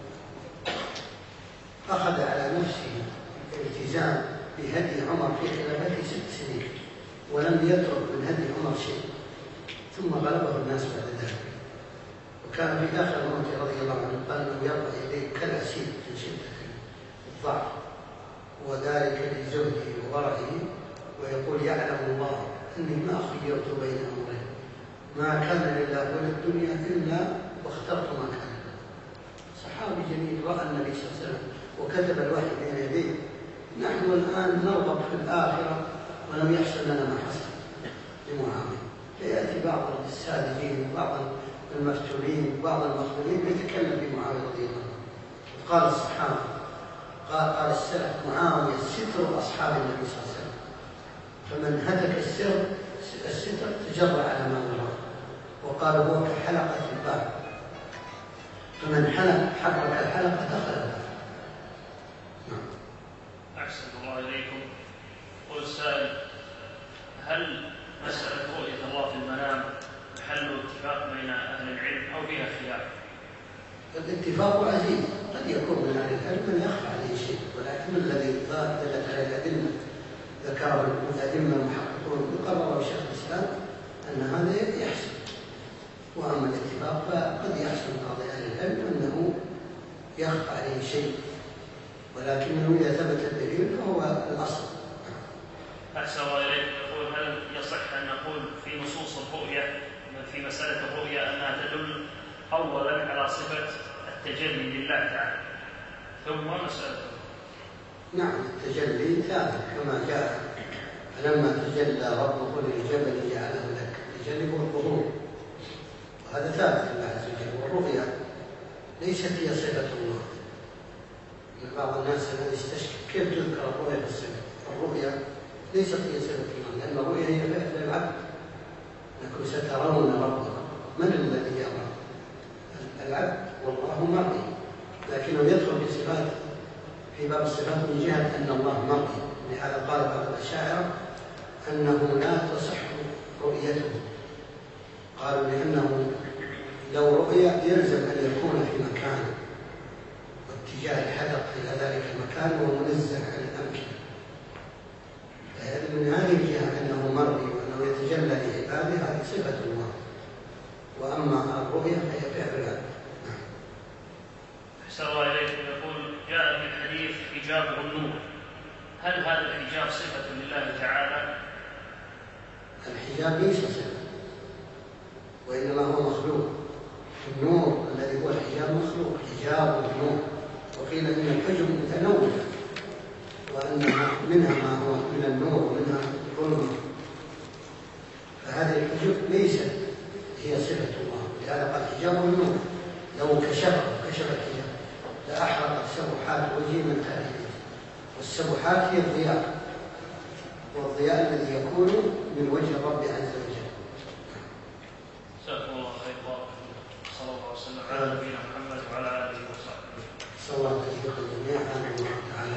[SPEAKER 2] أخذ على نفسه الالتزام بهدي عمر في خلافته 6 سنين، ولم يترك من هدي عمر شيء، ثم غلبه الناس بعد ذلك. وكان في آخر موته رضي الله عنه قال أنه يرفع يديه كالأسير من شدة الضعف، وذلك لزهده وورعه، ويقول: يعلم الله أني ما خيرت بين أمرين، ما كان لله ولا الدنيا إلا واخترت ما كان له. صحابي جميل رأى النبي صلى الله عليه وسلم وكتب الوحي بين يديه. نحن الآن نرغب في الآخرة ولم يحصل لنا ما حصل لمعاوية، فيأتي بعض الساذجين وبعض المفتولين وبعض المخذولين يتكلم في معاوية رضي الله عنه. قال الصحابة، قال السلف: معاوية ستر أصحاب النبي صلى الله عليه وسلم، فمن هتك الستر تجرى على ما وراءه، وقال: هو كحلقة الباب، فمن حرك الحلقة دخل الباب.
[SPEAKER 1] أحسن الله إليكم. قل السائل: هل مسألة رؤية الله في المنام محل اتفاق بين أهل العلم أو فيها خلاف؟
[SPEAKER 2] الاتفاق عزيز، قد يكون من أهل العلم من يخفى عليه شيء، ولكن الذي دلت عليه الأدلة ذكره الأئمة المحققون وقرره شيخ الإسلام أن هذا يحصل. وأما الاتفاق فقد يحصل بعض أهل العلم أنه يخفى عليه شيء، ولكنه إذا ثبت الدليل فهو الأصل.
[SPEAKER 1] أحسن الله إليك. يقول: هل يصح أن نقول في نصوص الرؤية في مسألة الرؤية أنها تدل أولا على صفة التجلي لله تعالى ثم مسألة؟
[SPEAKER 2] نعم، التجلي ثابت كما جاء: فلما تجلى ربه للجبل جعله لك. التجلي هو الظهور، وهذا ثابت لله عز وجل. والرؤيا ليست هي صفة الله. بعض الناس الذي يستشكل كيف تذكر الرؤيا بالصفة؟ الرؤيا ليست هي صفة الله، لأن الرؤيا هي فعل العبد، أنكم سترون ربكم. من الذي يرى؟ العبد، والله مرئي، لكنه يدخل في صفات في باب الصفات من جهة أن الله مرئي. لهذا قال بعض الأشاعرة أنه لا تصح رؤيته، قالوا لأنه لو رؤيا يلزم أن يكون في مكان واتجاه الحدق إلى ذلك المكان ومنزه عن الأمكنة، من هذه الجهة أنه مرئي وأنه يتجلى لعباده، هذه صفة الله. وأما الرؤيا فهي فعل العبد.
[SPEAKER 1] أحسن الله إليكم. يقول: جاء في الحديث حجابه النور، هل هذا الحجاب صفة لله تعالى؟
[SPEAKER 2] الحجاب ليس صفة، وإنما هو مخلوق. النور الذي هو الحجاب مخلوق، حجاب النور. وقيل إن الحجب متنوع، وأن منها ما هو من النور ومنها الظلمة، فهذه الحجب ليست هي صفة الله. لهذا النور، لو كشفت كذا لأحرقت سبحات وجهي من خارجه. والسبحات هي الضياء، والضياء الذي يكون من وجه الرب عز وجل.
[SPEAKER 1] جزاكم الله خير. صلى الله وسلم على نبينا محمد وعلى اله وصحبه.
[SPEAKER 2] صلى الله عليه وسلم جميعا.